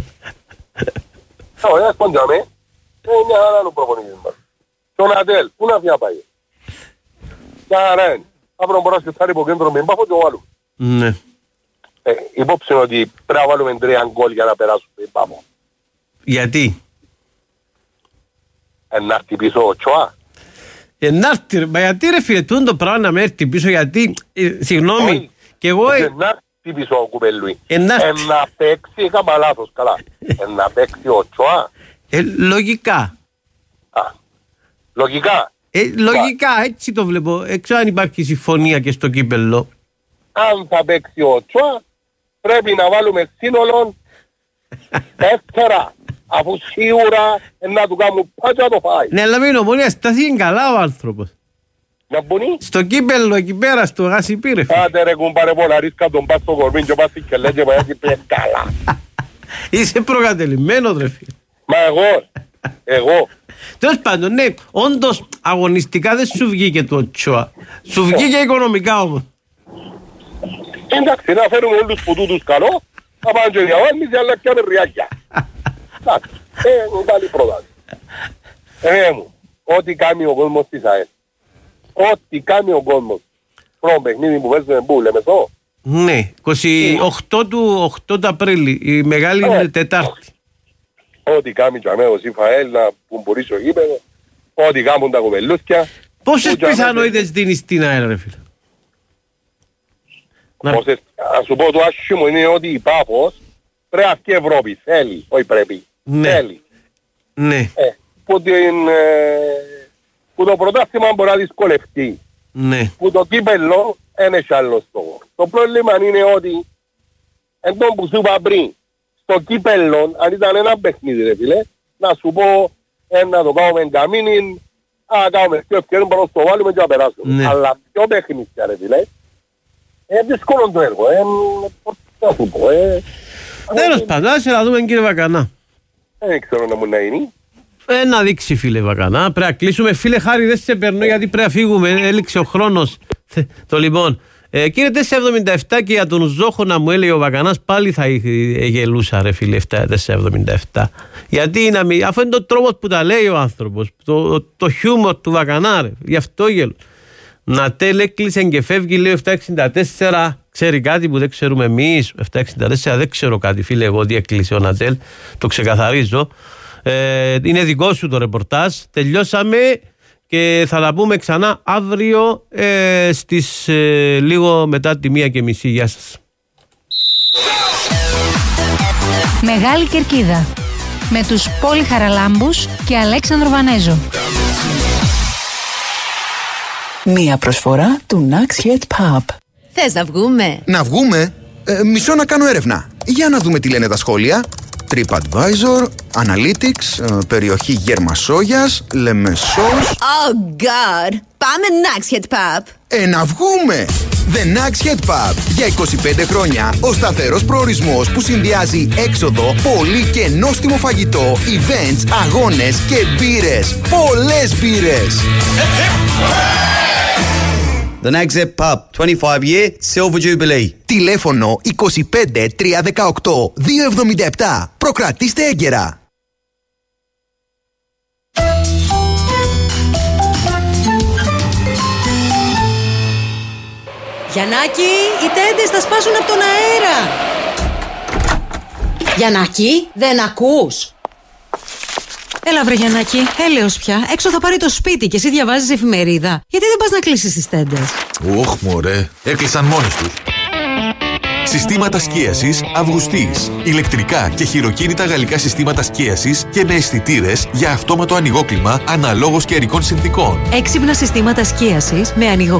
Ωραία, σποντιάμε. Μια άλλο προπονητής μας. Τον Νατέλ, πού να βγει πάει. Άρα είναι. Αύριο μπορείς και θα υποκέντρο με μπάφο και ο άλλος. Ναι. Υπόψε ότι πρέπει να βάλουμε 3 γκολ για να περάσουμε μπάφο. Γιατί? Να έρθει πίσω ο Τσοά. Να έρθει, μα γιατί ρε φίλε, τούτο το πράγμα να με έρθει πίσω, γιατί, συγγνώμη, και εγώ... Να έρθει πίσω ο Κουπελούι. Να παίξει, έκανα λάθος, καλά. Να παίξει ο Τσοά. Λογικά. Λογικά. Λογικά, έτσι το βλέπω. Έξω αν υπάρχει συμφωνία και στο κύπελλο. Αν θα παίξει ο Τσοά, πρέπει να βάλουμε σύνολο 4. Αφού σίγουρα να του κάνουν πάτσα το φάει. Ναι, αλλά μην Ομόνια σταθεί καλά ο άνθρωπος. Να μπουνεί. Στο κύπελλο εκεί πέρα, στο γάσι πήρε. Άντε ρε κουμπάρε πολλά ρίσκα τον πας στο κορμί και πας στην κελέ και πάει και πες καλά. Είσαι προκατελημένος ρε φίλε. Μα εγώ. Τέλος πάντων, ναι, όντως αγωνιστικά δεν σου βγήκε το Τσοά. Σου βγήκε οικονομικά όμως. Εντάξει, να φέρουμε όλους που τούτους καλό, να πάνε και διαβάνεις, αλλά και ριάκια. Εντάξει, είναι καλή πρόταση. Μου, ό,τι κάνει ο κόσμος της ΑΕΛ, ό,τι κάνει ο κόσμος, πρώτο παιχνίδι που παίζουμε που λέμε εδώ. Ναι, 28 του Απρίλη, η μεγάλη Τετάρτη. Ό,τι κάνει και αμέσως η ΦΑΕΛ να που μπορεί στο γήπεδο, ό,τι κάνουν τα κοπελούθια. Πόσες πιθανότητες δίνεις στην ΑΕΛ ρε φίλε? Ας σου πω το άσχημο είναι ότι η Πάφος πρέπει να βγει Ευρώπη, θέλει, όχι πρέπει, θέλει. Ναι. Που το πρωτάθλημα μπορεί να δυσκολευτεί. Ναι. Που το κύπελλο είναι και άλλο στόχο. Το πρόβλημα είναι ότι εν τόν που σου είπα πριν, στο κύπελλο, αν ήταν ένα παιχνίδι ρε φίλε, να σου πω να το κάνουμε καμίνιν, να κάνουμε πιο ευκαιρία να το βάλουμε και να περάσουμε. Ναι. Αλλά πιο παιχνίδια ρε φίλε, δύσκολο το έργο, να σου πω. Τέλος πάντων, άσε να δούμε κύριε Βακανά. Δεν ξέρω να μου να είναι. Να δείξει φίλε Βακανά, πρέπει να κλείσουμε. Φίλε Χάρη δεν σε περνώ γιατί πρέπει να φύγουμε, έληξε ο χρόνος. Το λοιπόν, κύριε 477 και για τον Ζόχο να μου έλεγε ο Βακανάς πάλι θα γελούσα ρε φίλε 477. Γιατί αφού είναι το τρόπος που τα λέει ο άνθρωπος, το χιούμορ του Βακανά ρε, γι' αυτό γελούν. Νατέλ έκλεισε και φεύγει λέει 764, ξέρει κάτι που δεν ξέρουμε εμείς, 764 δεν ξέρω κάτι φίλε εγώ ότι έκλεισε ο Νατέλ, το ξεκαθαρίζω. Είναι δικό σου το ρεπορτάζ, τελειώσαμε και θα τα πούμε ξανά αύριο στις λίγο μετά τη 1:30. Γεια σας. Μεγάλη Κερκίδα με τους Πόλη Χαραλάμπους και Αλέξανδρο Βανέζο. Μία προσφορά του Nax Pub. Θες να βγούμε? Να βγούμε? Μισό να κάνω έρευνα. Για να δούμε τι λένε τα σχόλια. TripAdvisor, Analytics, περιοχή Γερμασόγιας, Λεμεσός. Oh God! Πάμε Nags Head Pub. Να βγούμε! The Nags Head Pub. Για 25 χρόνια ο σταθερός προορισμός που συνδυάζει έξοδο, πολύ και νόστιμο φαγητό, events, αγώνες και μπύρες. Πολλές μπύρες! The Nags Head Pub, 25 year Silver Jubilee. Τηλέφωνο 25 318 277. Προκρατήστε έγκαιρα. Γιαννάκη, οι τέντες θα σπάσουν από τον αέρα. Γιαννάκη, δεν ακούς? Έλα βρε Γιαννάκη, έλεος πια. Έξω θα πάρει το σπίτι και εσύ διαβάζεις εφημερίδα. Γιατί δεν πας να κλείσεις τις τέντες? Ωχ μωρέ, έκλεισαν μόνες τους. Συστήματα σκίασης Αυγουστής. Ηλεκτρικά και χειροκίνητα γαλλικά συστήματα σκίασης και με αισθητήρες για αυτόματο ανοιγόκλιμα αναλόγως καιρικών συνθήκων. Έξυπνα συστήματα σκίασης με